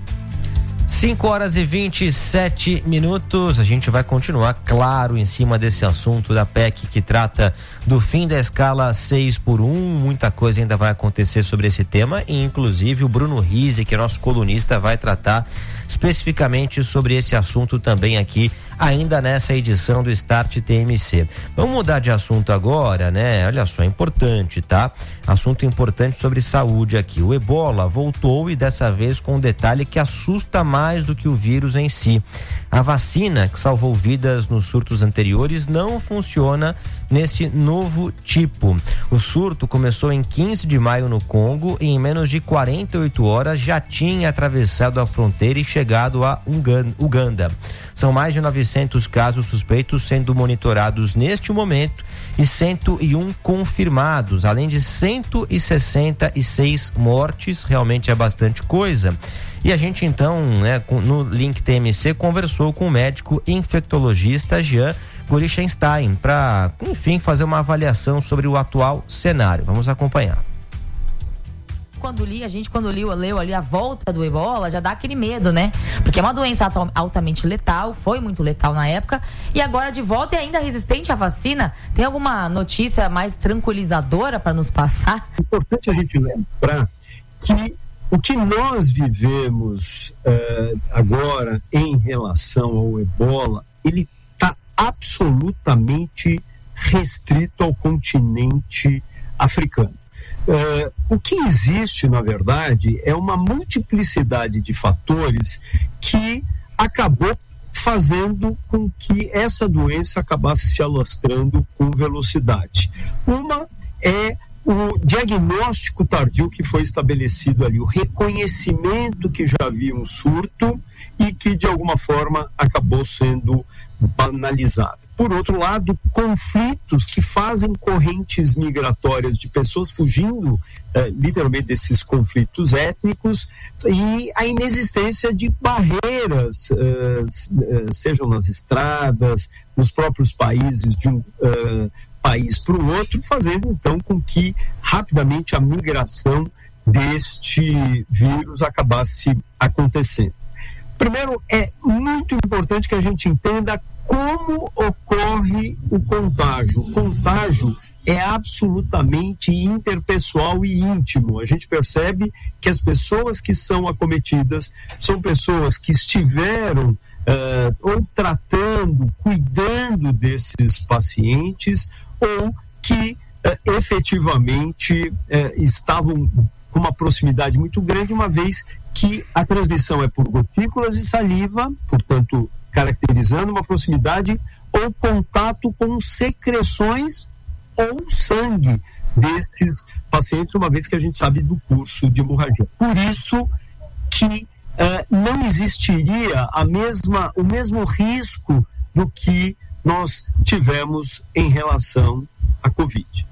5h27. A gente vai continuar, claro, em cima desse assunto da PEC que trata do fim da escala 6x1. Muita coisa ainda vai acontecer sobre esse tema, e inclusive o Bruno Rizzi, que é nosso colunista, vai tratar especificamente sobre esse assunto também aqui, ainda nessa edição do Start TMC. Vamos mudar de assunto agora, né? Olha só, é importante, tá? Assunto importante sobre saúde aqui. O Ebola voltou, e dessa vez com um detalhe que assusta mais do que o vírus em si. A vacina que salvou vidas nos surtos anteriores não funciona nesse novo tipo. O surto começou em 15 de maio no Congo e em menos de 48 horas já tinha atravessado a fronteira e chegado a Uganda. São mais de 900 casos suspeitos sendo monitorados neste momento e 101 confirmados, além de 166 mortes. Realmente é bastante coisa. E a gente então, né, no Link TMC, conversou com o médico infectologista Jean Gorechenstein para, enfim, fazer uma avaliação sobre o atual cenário. Vamos acompanhar. Quando leu ali a volta do Ebola, já dá aquele medo, né? Porque é uma doença altamente letal, foi muito letal na época, e agora de volta e ainda resistente à vacina. Tem alguma notícia mais tranquilizadora para nos passar? É importante a gente lembrar que o que nós vivemos agora em relação ao Ebola, ele está absolutamente restrito ao continente africano. O que existe, na verdade, é uma multiplicidade de fatores que acabou fazendo com que essa doença acabasse se alastrando com velocidade. Uma é o diagnóstico tardio que foi estabelecido ali, o reconhecimento que já havia um surto e que de alguma forma acabou sendo banalizado. Por outro lado, conflitos que fazem correntes migratórias de pessoas fugindo literalmente desses conflitos étnicos, e a inexistência de barreiras, sejam nas estradas, nos próprios países, de um país para o outro, fazendo então com que rapidamente a migração deste vírus acabasse acontecendo. Primeiro, é muito importante que a gente entenda como ocorre o contágio. O contágio é absolutamente interpessoal e íntimo. A gente percebe que as pessoas que são acometidas são pessoas que estiveram ou tratando, cuidando desses pacientes, ou que efetivamente estavam com uma proximidade muito grande, uma vez que a transmissão é por gotículas e saliva, portanto, caracterizando uma proximidade ou contato com secreções ou sangue desses pacientes, uma vez que a gente sabe do curso de hemorragia. Por isso que não existiria o mesmo risco do que nós tivemos em relação à Covid.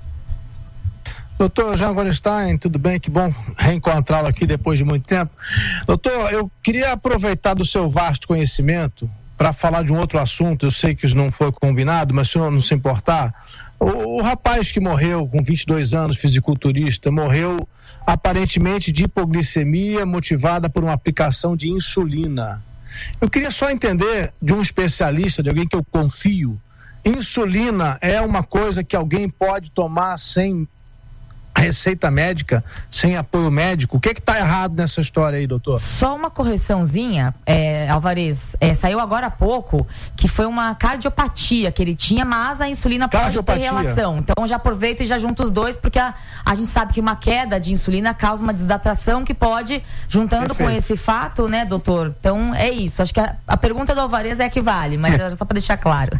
Doutor Jean Gorenstein, tudo bem? Que bom reencontrá-lo aqui depois de muito tempo. Doutor, eu queria aproveitar do seu vasto conhecimento para falar de um outro assunto. Eu sei que isso não foi combinado, mas se não se importar, o rapaz que morreu com 22 anos, fisiculturista, morreu aparentemente de hipoglicemia motivada por uma aplicação de insulina. Eu queria só entender de um especialista, de alguém que eu confio, insulina é uma coisa que alguém pode tomar sem receita médica, sem apoio médico? O que está errado nessa história aí, doutor? Só uma correçãozinha, Alvarez, saiu agora há pouco que foi uma cardiopatia que ele tinha, mas a insulina pode ter relação. Então já aproveito e já junto os dois, porque a gente sabe que uma queda de insulina causa uma desidratação que pode, juntando com esse fato, né, doutor? Então é isso. Acho que a pergunta do Alvarez é a que vale, mas era só para deixar claro.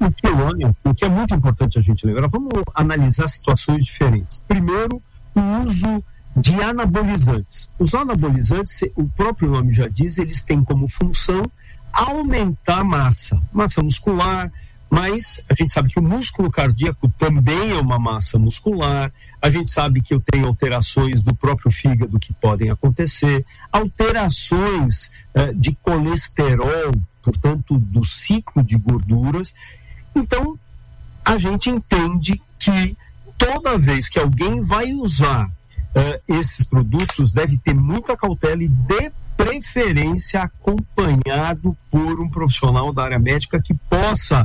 O que é muito importante a gente lembrar, vamos analisar situações diferentes. Primeiro, o uso de anabolizantes. Os anabolizantes, o próprio nome já diz, eles têm como função aumentar massa muscular, mas a gente sabe que o músculo cardíaco também é uma massa muscular, a gente sabe que eu tenho alterações do próprio fígado que podem acontecer, alterações de colesterol, portanto, do ciclo de gorduras. Então, a gente entende que toda vez que alguém vai usar esses produtos, deve ter muita cautela e, de preferência, acompanhado por um profissional da área médica que possa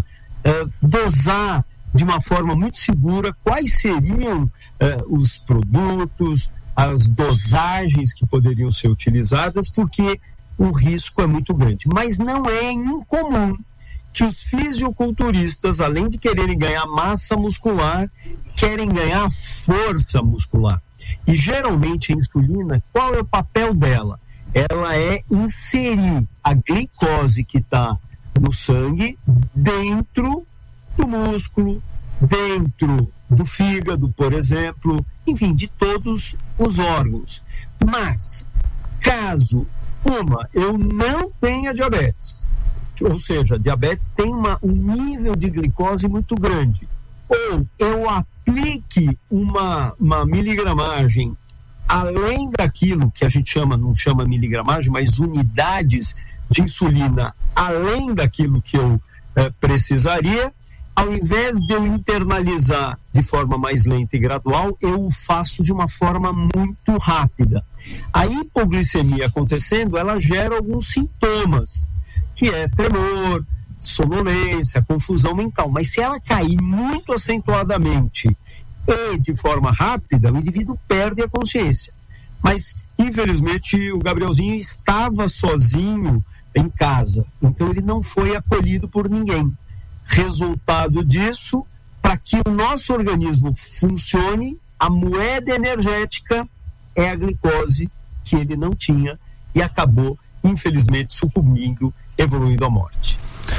dosar de uma forma muito segura quais seriam os produtos, as dosagens que poderiam ser utilizadas, porque o risco é muito grande. Mas não é incomum que os fisiculturistas, além de quererem ganhar massa muscular, querem ganhar força muscular. E geralmente a insulina, qual é o papel dela? Ela é inserir a glicose que está no sangue dentro do músculo, dentro do fígado, por exemplo, enfim, de todos os órgãos. Mas, caso eu não tenha diabetes, ou seja, diabetes tem um nível de glicose muito grande, ou eu aplique uma miligramagem além daquilo que a gente não chama miligramagem, mas unidades de insulina além daquilo que eu precisaria, ao invés de eu internalizar de forma mais lenta e gradual, eu o faço de uma forma muito rápida. A hipoglicemia acontecendo, ela gera alguns sintomas, que é tremor, sonolência, confusão mental. Mas se ela cair muito acentuadamente e de forma rápida, o indivíduo perde a consciência. Mas, infelizmente, o Gabrielzinho estava sozinho em casa, então ele não foi acolhido por ninguém. Resultado disso, para que o nosso organismo funcione, a moeda energética é a glicose, que ele não tinha, e acabou, infelizmente, sucumbindo, evoluindo à morte.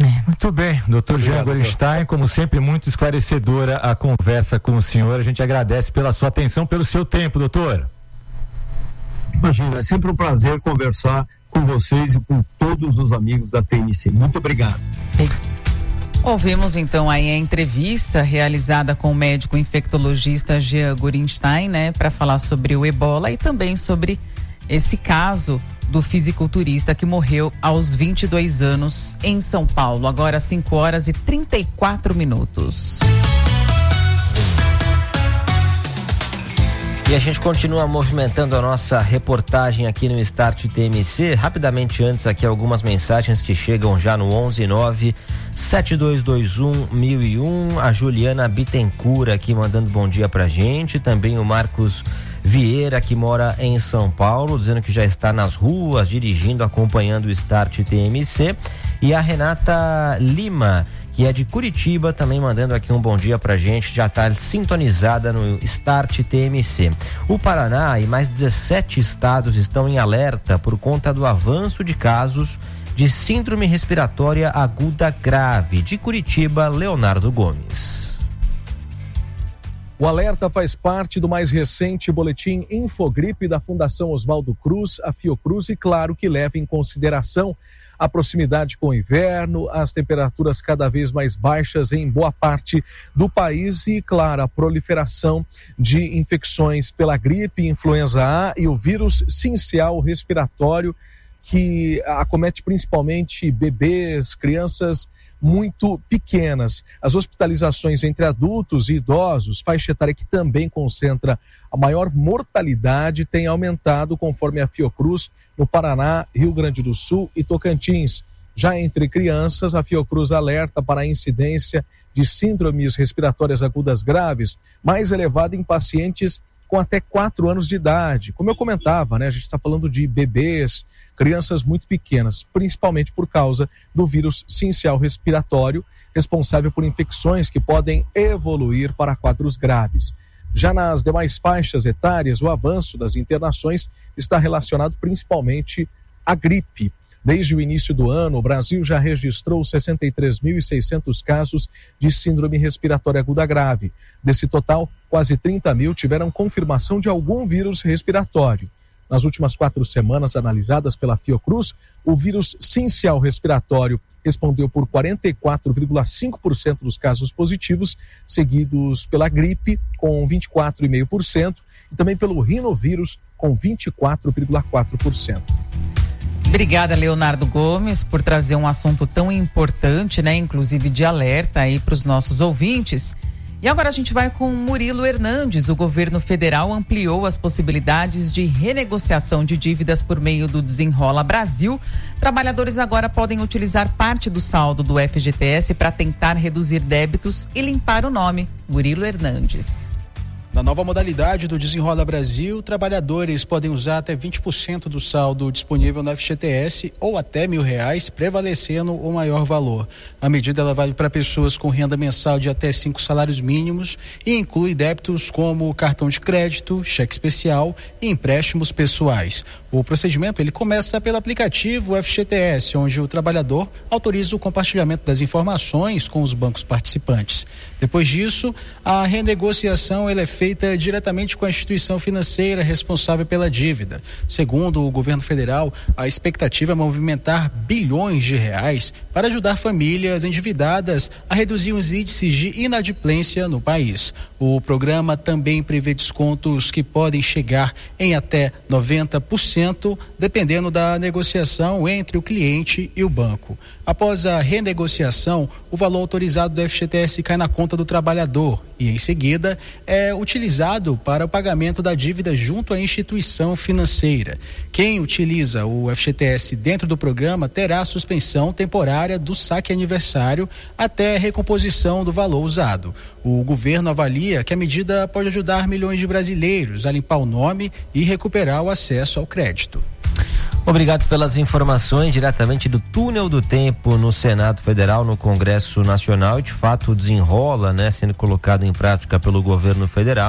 Muito bem, doutor Jean Gorenstein, como sempre, muito esclarecedora a conversa com o senhor. A gente agradece pela sua atenção, pelo seu tempo, doutor. Imagina, é sempre um prazer conversar com vocês e com todos os amigos da TMC. Muito obrigado. Ouvimos então aí a entrevista realizada com o médico infectologista Jean Gorenstein, né, para falar sobre o ebola e também sobre esse caso do fisiculturista que morreu aos 22 anos em São Paulo. Agora 5h34. E a gente continua movimentando a nossa reportagem aqui no Start TMC. Rapidamente antes aqui algumas mensagens que chegam já no 119-7221-1001. A Juliana Bittencourt aqui mandando bom dia pra gente. Também o Marcos Vieira, que mora em São Paulo, dizendo que já está nas ruas, dirigindo, acompanhando o Start TMC. E a Renata Lima, que é de Curitiba, também mandando aqui um bom dia pra gente, já está sintonizada no Start TMC. O Paraná e mais 17 estados estão em alerta por conta do avanço de casos de síndrome respiratória aguda grave. De Curitiba, Leonardo Gomes. O alerta faz parte do mais recente boletim Infogripe da Fundação Oswaldo Cruz, a Fiocruz, e claro que leva em consideração a proximidade com o inverno, as temperaturas cada vez mais baixas em boa parte do país e, claro, a proliferação de infecções pela gripe, influenza A e o vírus sincial respiratório, que acomete principalmente bebês, crianças muito pequenas. As hospitalizações entre adultos e idosos, faixa etária que também concentra a maior mortalidade, tem aumentado conforme a Fiocruz no Paraná, Rio Grande do Sul e Tocantins. Já entre crianças, a Fiocruz alerta para a incidência de síndromes respiratórias agudas graves, mais elevada em pacientes com até 4 anos de idade. Como eu comentava, né, a gente está falando de bebês, crianças muito pequenas, principalmente por causa do vírus sincial respiratório, responsável por infecções que podem evoluir para quadros graves. Já nas demais faixas etárias, o avanço das internações está relacionado principalmente à gripe. Desde o início do ano, o Brasil já registrou 63.600 casos de síndrome respiratória aguda grave. Desse total, quase 30 mil tiveram confirmação de algum vírus respiratório. Nas últimas 4 semanas analisadas pela Fiocruz, o vírus sincial respiratório respondeu por 44,5% dos casos positivos, seguidos pela gripe, com 24,5%, e também pelo rinovírus, com 24,4%. Obrigada, Leonardo Gomes, por trazer um assunto tão importante, né? Inclusive de alerta aí para os nossos ouvintes. E agora a gente vai com Murilo Hernandes. O governo federal ampliou as possibilidades de renegociação de dívidas por meio do Desenrola Brasil. Trabalhadores agora podem utilizar parte do saldo do FGTS para tentar reduzir débitos e limpar o nome. Murilo Hernandes. Na nova modalidade do Desenrola Brasil, trabalhadores podem usar até 20% do saldo disponível no FGTS ou até R$1.000, prevalecendo o maior valor. A medida ela vale para pessoas com renda mensal de até 5 salários mínimos e inclui débitos como cartão de crédito, cheque especial e empréstimos pessoais. O procedimento ele começa pelo aplicativo FGTS, onde o trabalhador autoriza o compartilhamento das informações com os bancos participantes. Depois disso, a renegociação ela é feita diretamente com a instituição financeira responsável pela dívida. Segundo o governo federal, a expectativa é movimentar bilhões de reais para ajudar famílias endividadas a reduzir os índices de inadimplência no país. O programa também prevê descontos que podem chegar em até 90%, dependendo da negociação entre o cliente e o banco. Após a renegociação, o valor autorizado do FGTS cai na conta do trabalhador e, em seguida, é utilizado para o pagamento da dívida junto à instituição financeira. Quem utiliza o FGTS dentro do programa terá suspensão temporária do saque aniversário até a recomposição do valor usado. O governo avalia que a medida pode ajudar milhões de brasileiros a limpar o nome e recuperar o acesso ao crédito. Obrigado pelas informações diretamente do Túnel do Tempo no Senado Federal, no Congresso Nacional. E de fato desenrola, né, sendo colocado em prática pelo governo federal,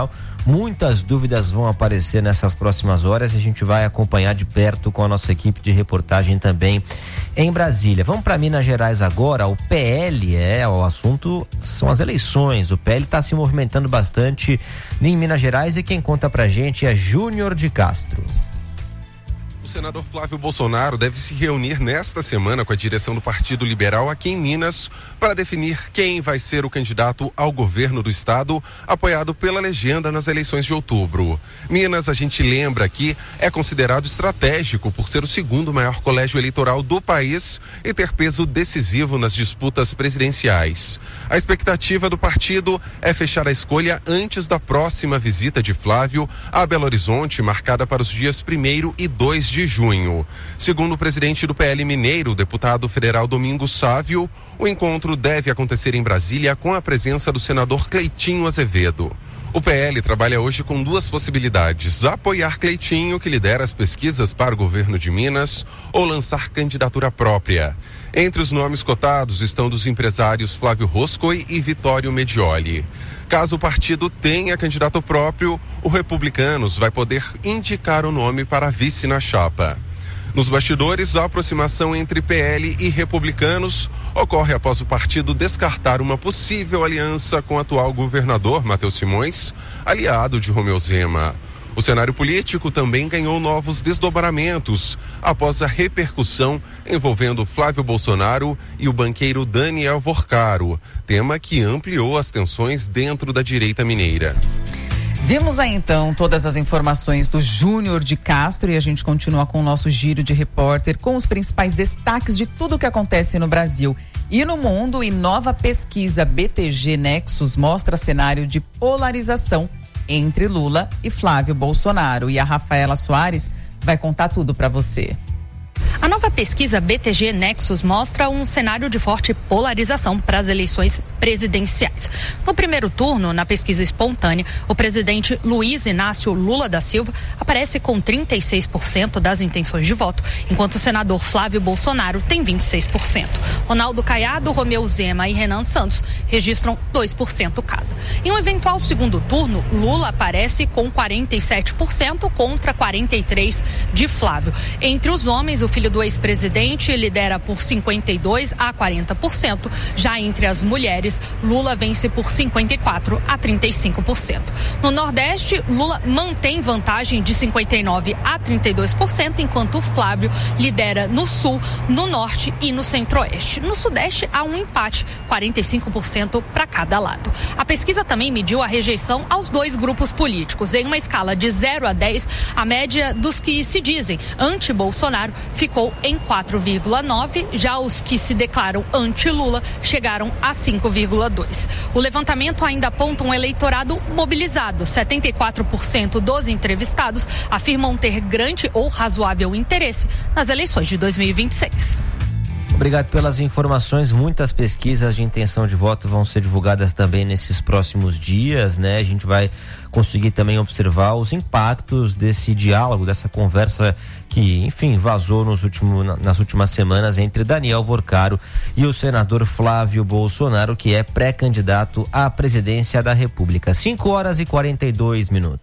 Muitas dúvidas vão aparecer nessas próximas horas e a gente vai acompanhar de perto com a nossa equipe de reportagem também em Brasília. Vamos para Minas Gerais agora. O PL, o assunto são as eleições. O PL está se movimentando bastante em Minas Gerais e quem conta pra gente é Júnior de Castro. O senador Flávio Bolsonaro deve se reunir nesta semana com a direção do Partido Liberal aqui em Minas para definir quem vai ser o candidato ao governo do estado, apoiado pela legenda nas eleições de outubro. Minas, a gente lembra que é considerado estratégico por ser o segundo maior colégio eleitoral do país e ter peso decisivo nas disputas presidenciais. A expectativa do partido é fechar a escolha antes da próxima visita de Flávio a Belo Horizonte, marcada para os dias 1º e 2 de junho. Segundo o presidente do PL Mineiro, o deputado federal Domingos Sávio, o encontro deve acontecer em Brasília com a presença do senador Cleitinho Azevedo. O PL trabalha hoje com duas possibilidades: apoiar Cleitinho, que lidera as pesquisas para o governo de Minas, ou lançar candidatura própria. Entre os nomes cotados estão dos empresários Flávio Roscoe e Vitório Medioli. Caso o partido tenha candidato próprio, o Republicanos vai poder indicar o nome para vice na chapa. Nos bastidores, a aproximação entre PL e Republicanos ocorre após o partido descartar uma possível aliança com o atual governador Matheus Simões, aliado de Romeu Zema. O cenário político também ganhou novos desdobramentos após a repercussão envolvendo Flávio Bolsonaro e o banqueiro Daniel Vorcaro, tema que ampliou as tensões dentro da direita mineira. Vimos aí então todas as informações do Júnior de Castro e a gente continua com o nosso giro de repórter com os principais destaques de tudo o que acontece no Brasil e no mundo. E nova pesquisa BTG Nexus mostra cenário de polarização entre Lula e Flávio Bolsonaro. E a Rafaela Soares vai contar tudo para você. A nova pesquisa BTG Nexus mostra um cenário de forte polarização para as eleições presidenciais. No primeiro turno, na pesquisa espontânea, o presidente Luiz Inácio Lula da Silva aparece com 36% das intenções de voto, enquanto o senador Flávio Bolsonaro tem 26%. Ronaldo Caiado, Romeu Zema e Renan Santos registram 2% cada. Em um eventual segundo turno, Lula aparece com 47% contra 43% de Flávio. Entre os homens, o filho do ex-presidente lidera por 52% a 40%. Já entre as mulheres, Lula vence por 54% a 35%. No Nordeste, Lula mantém vantagem de 59% a 32%, enquanto Flávio lidera no Sul, no Norte e no Centro-Oeste. No Sudeste, há um empate, 45% para cada lado. A pesquisa também mediu a rejeição aos dois grupos políticos. Em uma escala de 0 a 10, a média dos que se dizem anti-Bolsonaro ficou em 4,9, já os que se declaram anti-Lula chegaram a 5,2. O levantamento ainda aponta um eleitorado mobilizado. 74% dos entrevistados afirmam ter grande ou razoável interesse nas eleições de 2026. Obrigado pelas informações. Muitas pesquisas de intenção de voto vão ser divulgadas também nesses próximos dias, né? A gente vai conseguir também observar os impactos desse diálogo, dessa conversa que, enfim, vazou nas últimas semanas entre Daniel Vorcaro e o senador Flávio Bolsonaro, que é pré-candidato à presidência da República. 5h42.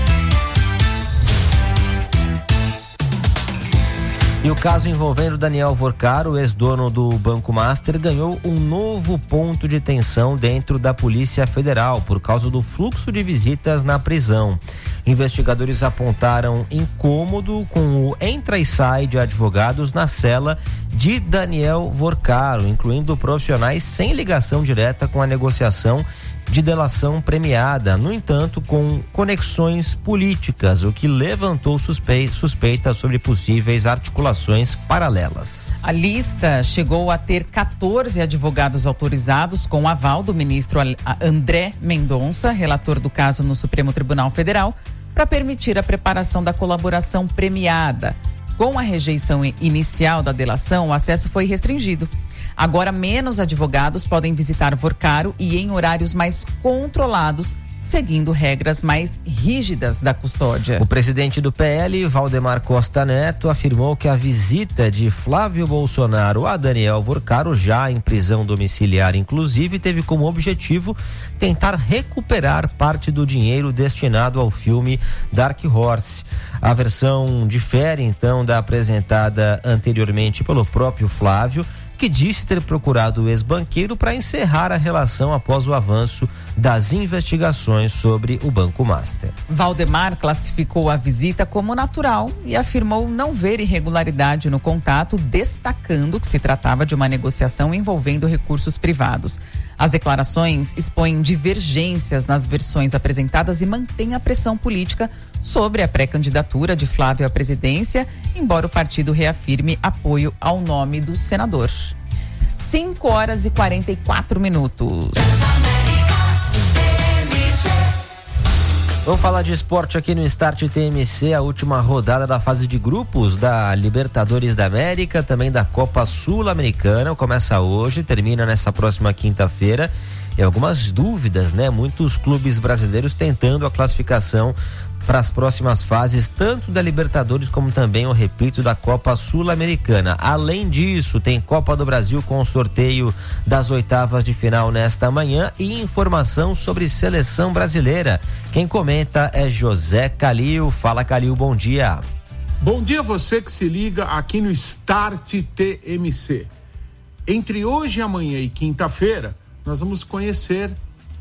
E o caso envolvendo Daniel Vorcaro, ex-dono do Banco Master, ganhou um novo ponto de tensão dentro da Polícia Federal por causa do fluxo de visitas na prisão. Investigadores apontaram incômodo com o entra e sai de advogados na cela de Daniel Vorcaro, incluindo profissionais sem ligação direta com a negociação de delação premiada, no entanto, com conexões políticas, o que levantou suspeitas sobre possíveis articulações paralelas. A lista chegou a ter 14 advogados autorizados com o aval do ministro André Mendonça, relator do caso no Supremo Tribunal Federal, para permitir a preparação da colaboração premiada. Com a rejeição inicial da delação, o acesso foi restringido. Agora, menos advogados podem visitar Vorcaro e em horários mais controlados seguindo regras mais rígidas da custódia. O presidente do PL, Valdemar Costa Neto, afirmou que a visita de Flávio Bolsonaro a Daniel Vorcaro, já em prisão domiciliar inclusive, teve como objetivo tentar recuperar parte do dinheiro destinado ao filme Dark Horse. A versão difere então da apresentada anteriormente pelo próprio Flávio, que disse ter procurado o ex-banqueiro para encerrar a relação após o avanço das investigações sobre o Banco Master. Valdemar classificou a visita como natural e afirmou não ver irregularidade no contato, destacando que se tratava de uma negociação envolvendo recursos privados. As declarações expõem divergências nas versões apresentadas e mantêm a pressão política sobre a pré-candidatura de Flávio à presidência, embora o partido reafirme apoio ao nome do senador. 5h44. Vamos falar de esporte aqui no Start TMC, a última rodada da fase de grupos da Libertadores da América, também da Copa Sul-Americana. Começa hoje, termina nessa próxima quinta-feira. E algumas dúvidas, né? Muitos clubes brasileiros tentando a classificação para as próximas fases, tanto da Libertadores como também, eu repito, da Copa Sul-Americana. Além disso, tem Copa do Brasil com o sorteio das oitavas de final nesta manhã e informação sobre seleção brasileira. Quem comenta é José Calil. Fala, Calil, bom dia. Bom dia a você que se liga aqui no Start TMC. Entre hoje e amanhã e quinta-feira, nós vamos conhecer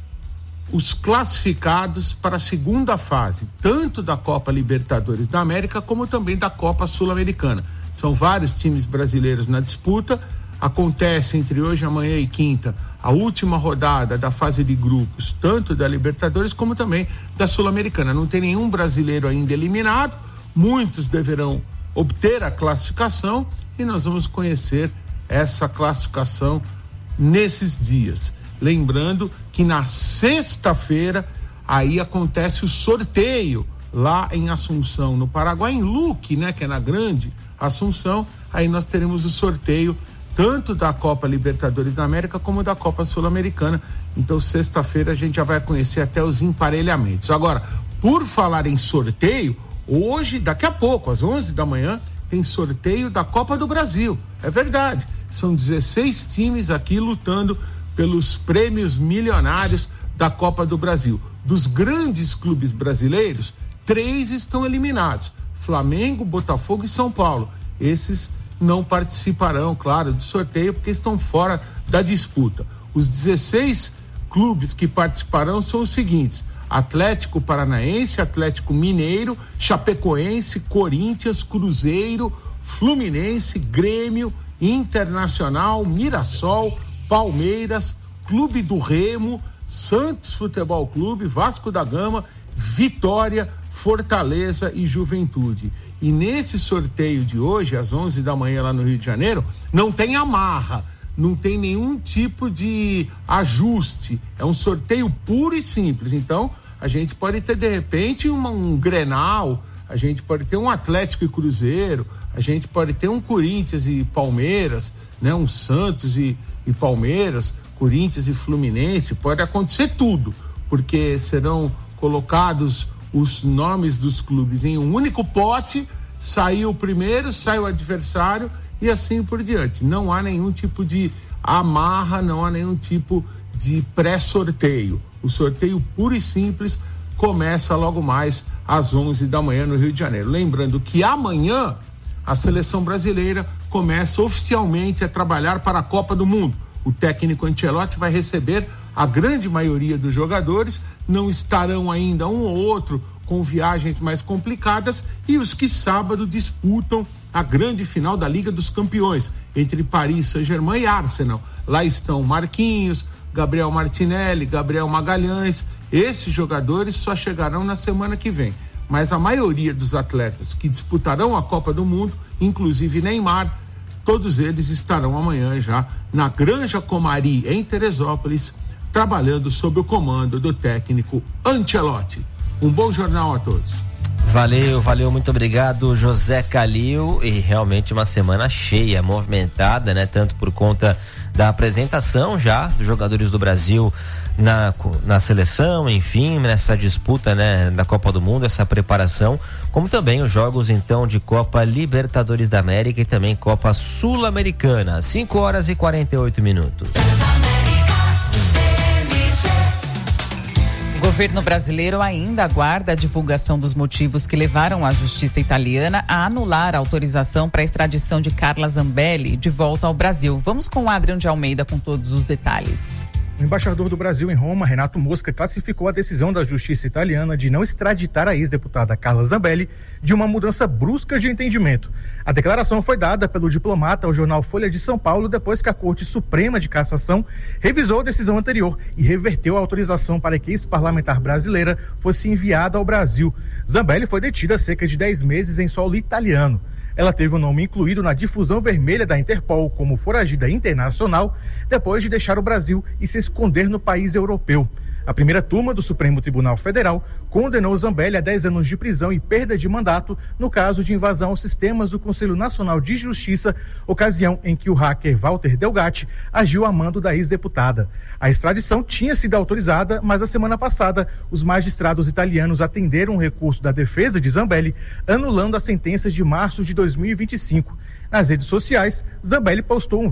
os classificados para a segunda fase, tanto da Copa Libertadores da América como também da Copa Sul-Americana. São vários times brasileiros na disputa. Acontece entre hoje, amanhã e quinta a última rodada da fase de grupos, tanto da Libertadores como também da Sul-Americana. Não tem nenhum brasileiro ainda eliminado, muitos deverão obter a classificação e nós vamos conhecer essa classificação nesses dias. Lembrando que na sexta-feira aí acontece o sorteio lá em Assunção, no Paraguai, em Luque, né, que é na Grande Assunção. Aí nós teremos o sorteio tanto da Copa Libertadores da América como da Copa Sul-Americana. Então sexta-feira a gente já vai conhecer até os emparelhamentos. Agora, por falar em sorteio, hoje, daqui a pouco, às 11 da manhã, tem sorteio da Copa do Brasil. É verdade, são 16 times aqui lutando pelos prêmios milionários da Copa do Brasil. Dos grandes clubes brasileiros, 3 estão eliminados: Flamengo, Botafogo e São Paulo. Esses não participarão, claro, do sorteio porque estão fora da disputa. Os 16 clubes que participarão são os seguintes: Atlético Paranaense, Atlético Mineiro, Chapecoense, Corinthians, Cruzeiro, Fluminense, Grêmio, Internacional, Mirassol, Palmeiras, Clube do Remo, Santos Futebol Clube, Vasco da Gama, Vitória, Fortaleza e Juventude. E nesse sorteio de hoje, às 11 da manhã lá no Rio de Janeiro, não tem amarra, não tem nenhum tipo de ajuste. É um sorteio puro e simples. Então, a gente pode ter, de repente, um Grenal, a gente pode ter um Atlético e Cruzeiro, a gente pode ter um Corinthians e Palmeiras, né? Um Santos e Palmeiras, Corinthians e Fluminense. Pode acontecer tudo, porque serão colocados os nomes dos clubes em um único pote, saiu o primeiro, sai o adversário e assim por diante. Não há nenhum tipo de amarra, não há nenhum tipo de pré-sorteio. O sorteio puro e simples começa logo mais às 11 da manhã no Rio de Janeiro. Lembrando que amanhã a seleção brasileira começa oficialmente a trabalhar para a Copa do Mundo. O técnico Ancelotti vai receber a grande maioria dos jogadores, não estarão ainda um ou outro com viagens mais complicadas, e os que sábado disputam a grande final da Liga dos Campeões, entre Paris Saint-Germain e Arsenal. Lá estão Marquinhos, Gabriel Martinelli, Gabriel Magalhães. Esses jogadores só chegarão na semana que vem. Mas a maioria dos atletas que disputarão a Copa do Mundo, inclusive Neymar, todos eles estarão amanhã já na Granja Comari, em Teresópolis, trabalhando sob o comando do técnico Ancelotti. Um bom jornal a todos. Valeu, muito obrigado, José Calil. E realmente uma semana cheia, movimentada, né? Tanto por conta da apresentação já dos jogadores do Brasil na seleção, enfim, nessa disputa, né, da Copa do Mundo, essa preparação, como também os jogos então de Copa Libertadores da América e também Copa Sul-Americana. 5h48. O governo brasileiro ainda aguarda a divulgação dos motivos que levaram a justiça italiana a anular a autorização para a extradição de Carla Zambelli de volta ao Brasil. Vamos com o Adriano de Almeida com todos os detalhes. O embaixador do Brasil em Roma, Renato Mosca, classificou a decisão da justiça italiana de não extraditar a ex-deputada Carla Zambelli de uma mudança brusca de entendimento. A declaração foi dada pelo diplomata ao jornal Folha de São Paulo depois que a Corte Suprema de Cassação revisou a decisão anterior e reverteu a autorização para que a ex-parlamentar brasileira fosse enviada ao Brasil. Zambelli foi detida há cerca de 10 meses em solo italiano. Ela teve o nome incluído na difusão vermelha da Interpol como foragida internacional depois de deixar o Brasil e se esconder no país europeu. A primeira turma do Supremo Tribunal Federal condenou Zambelli a 10 anos de prisão e perda de mandato no caso de invasão aos sistemas do Conselho Nacional de Justiça, ocasião em que o hacker Walter Delgatti agiu a mando da ex-deputada. A extradição tinha sido autorizada, mas na semana passada os magistrados italianos atenderam o recurso da defesa de Zambelli, anulando a sentença de março de 2025. Nas redes sociais, Zambelli postou um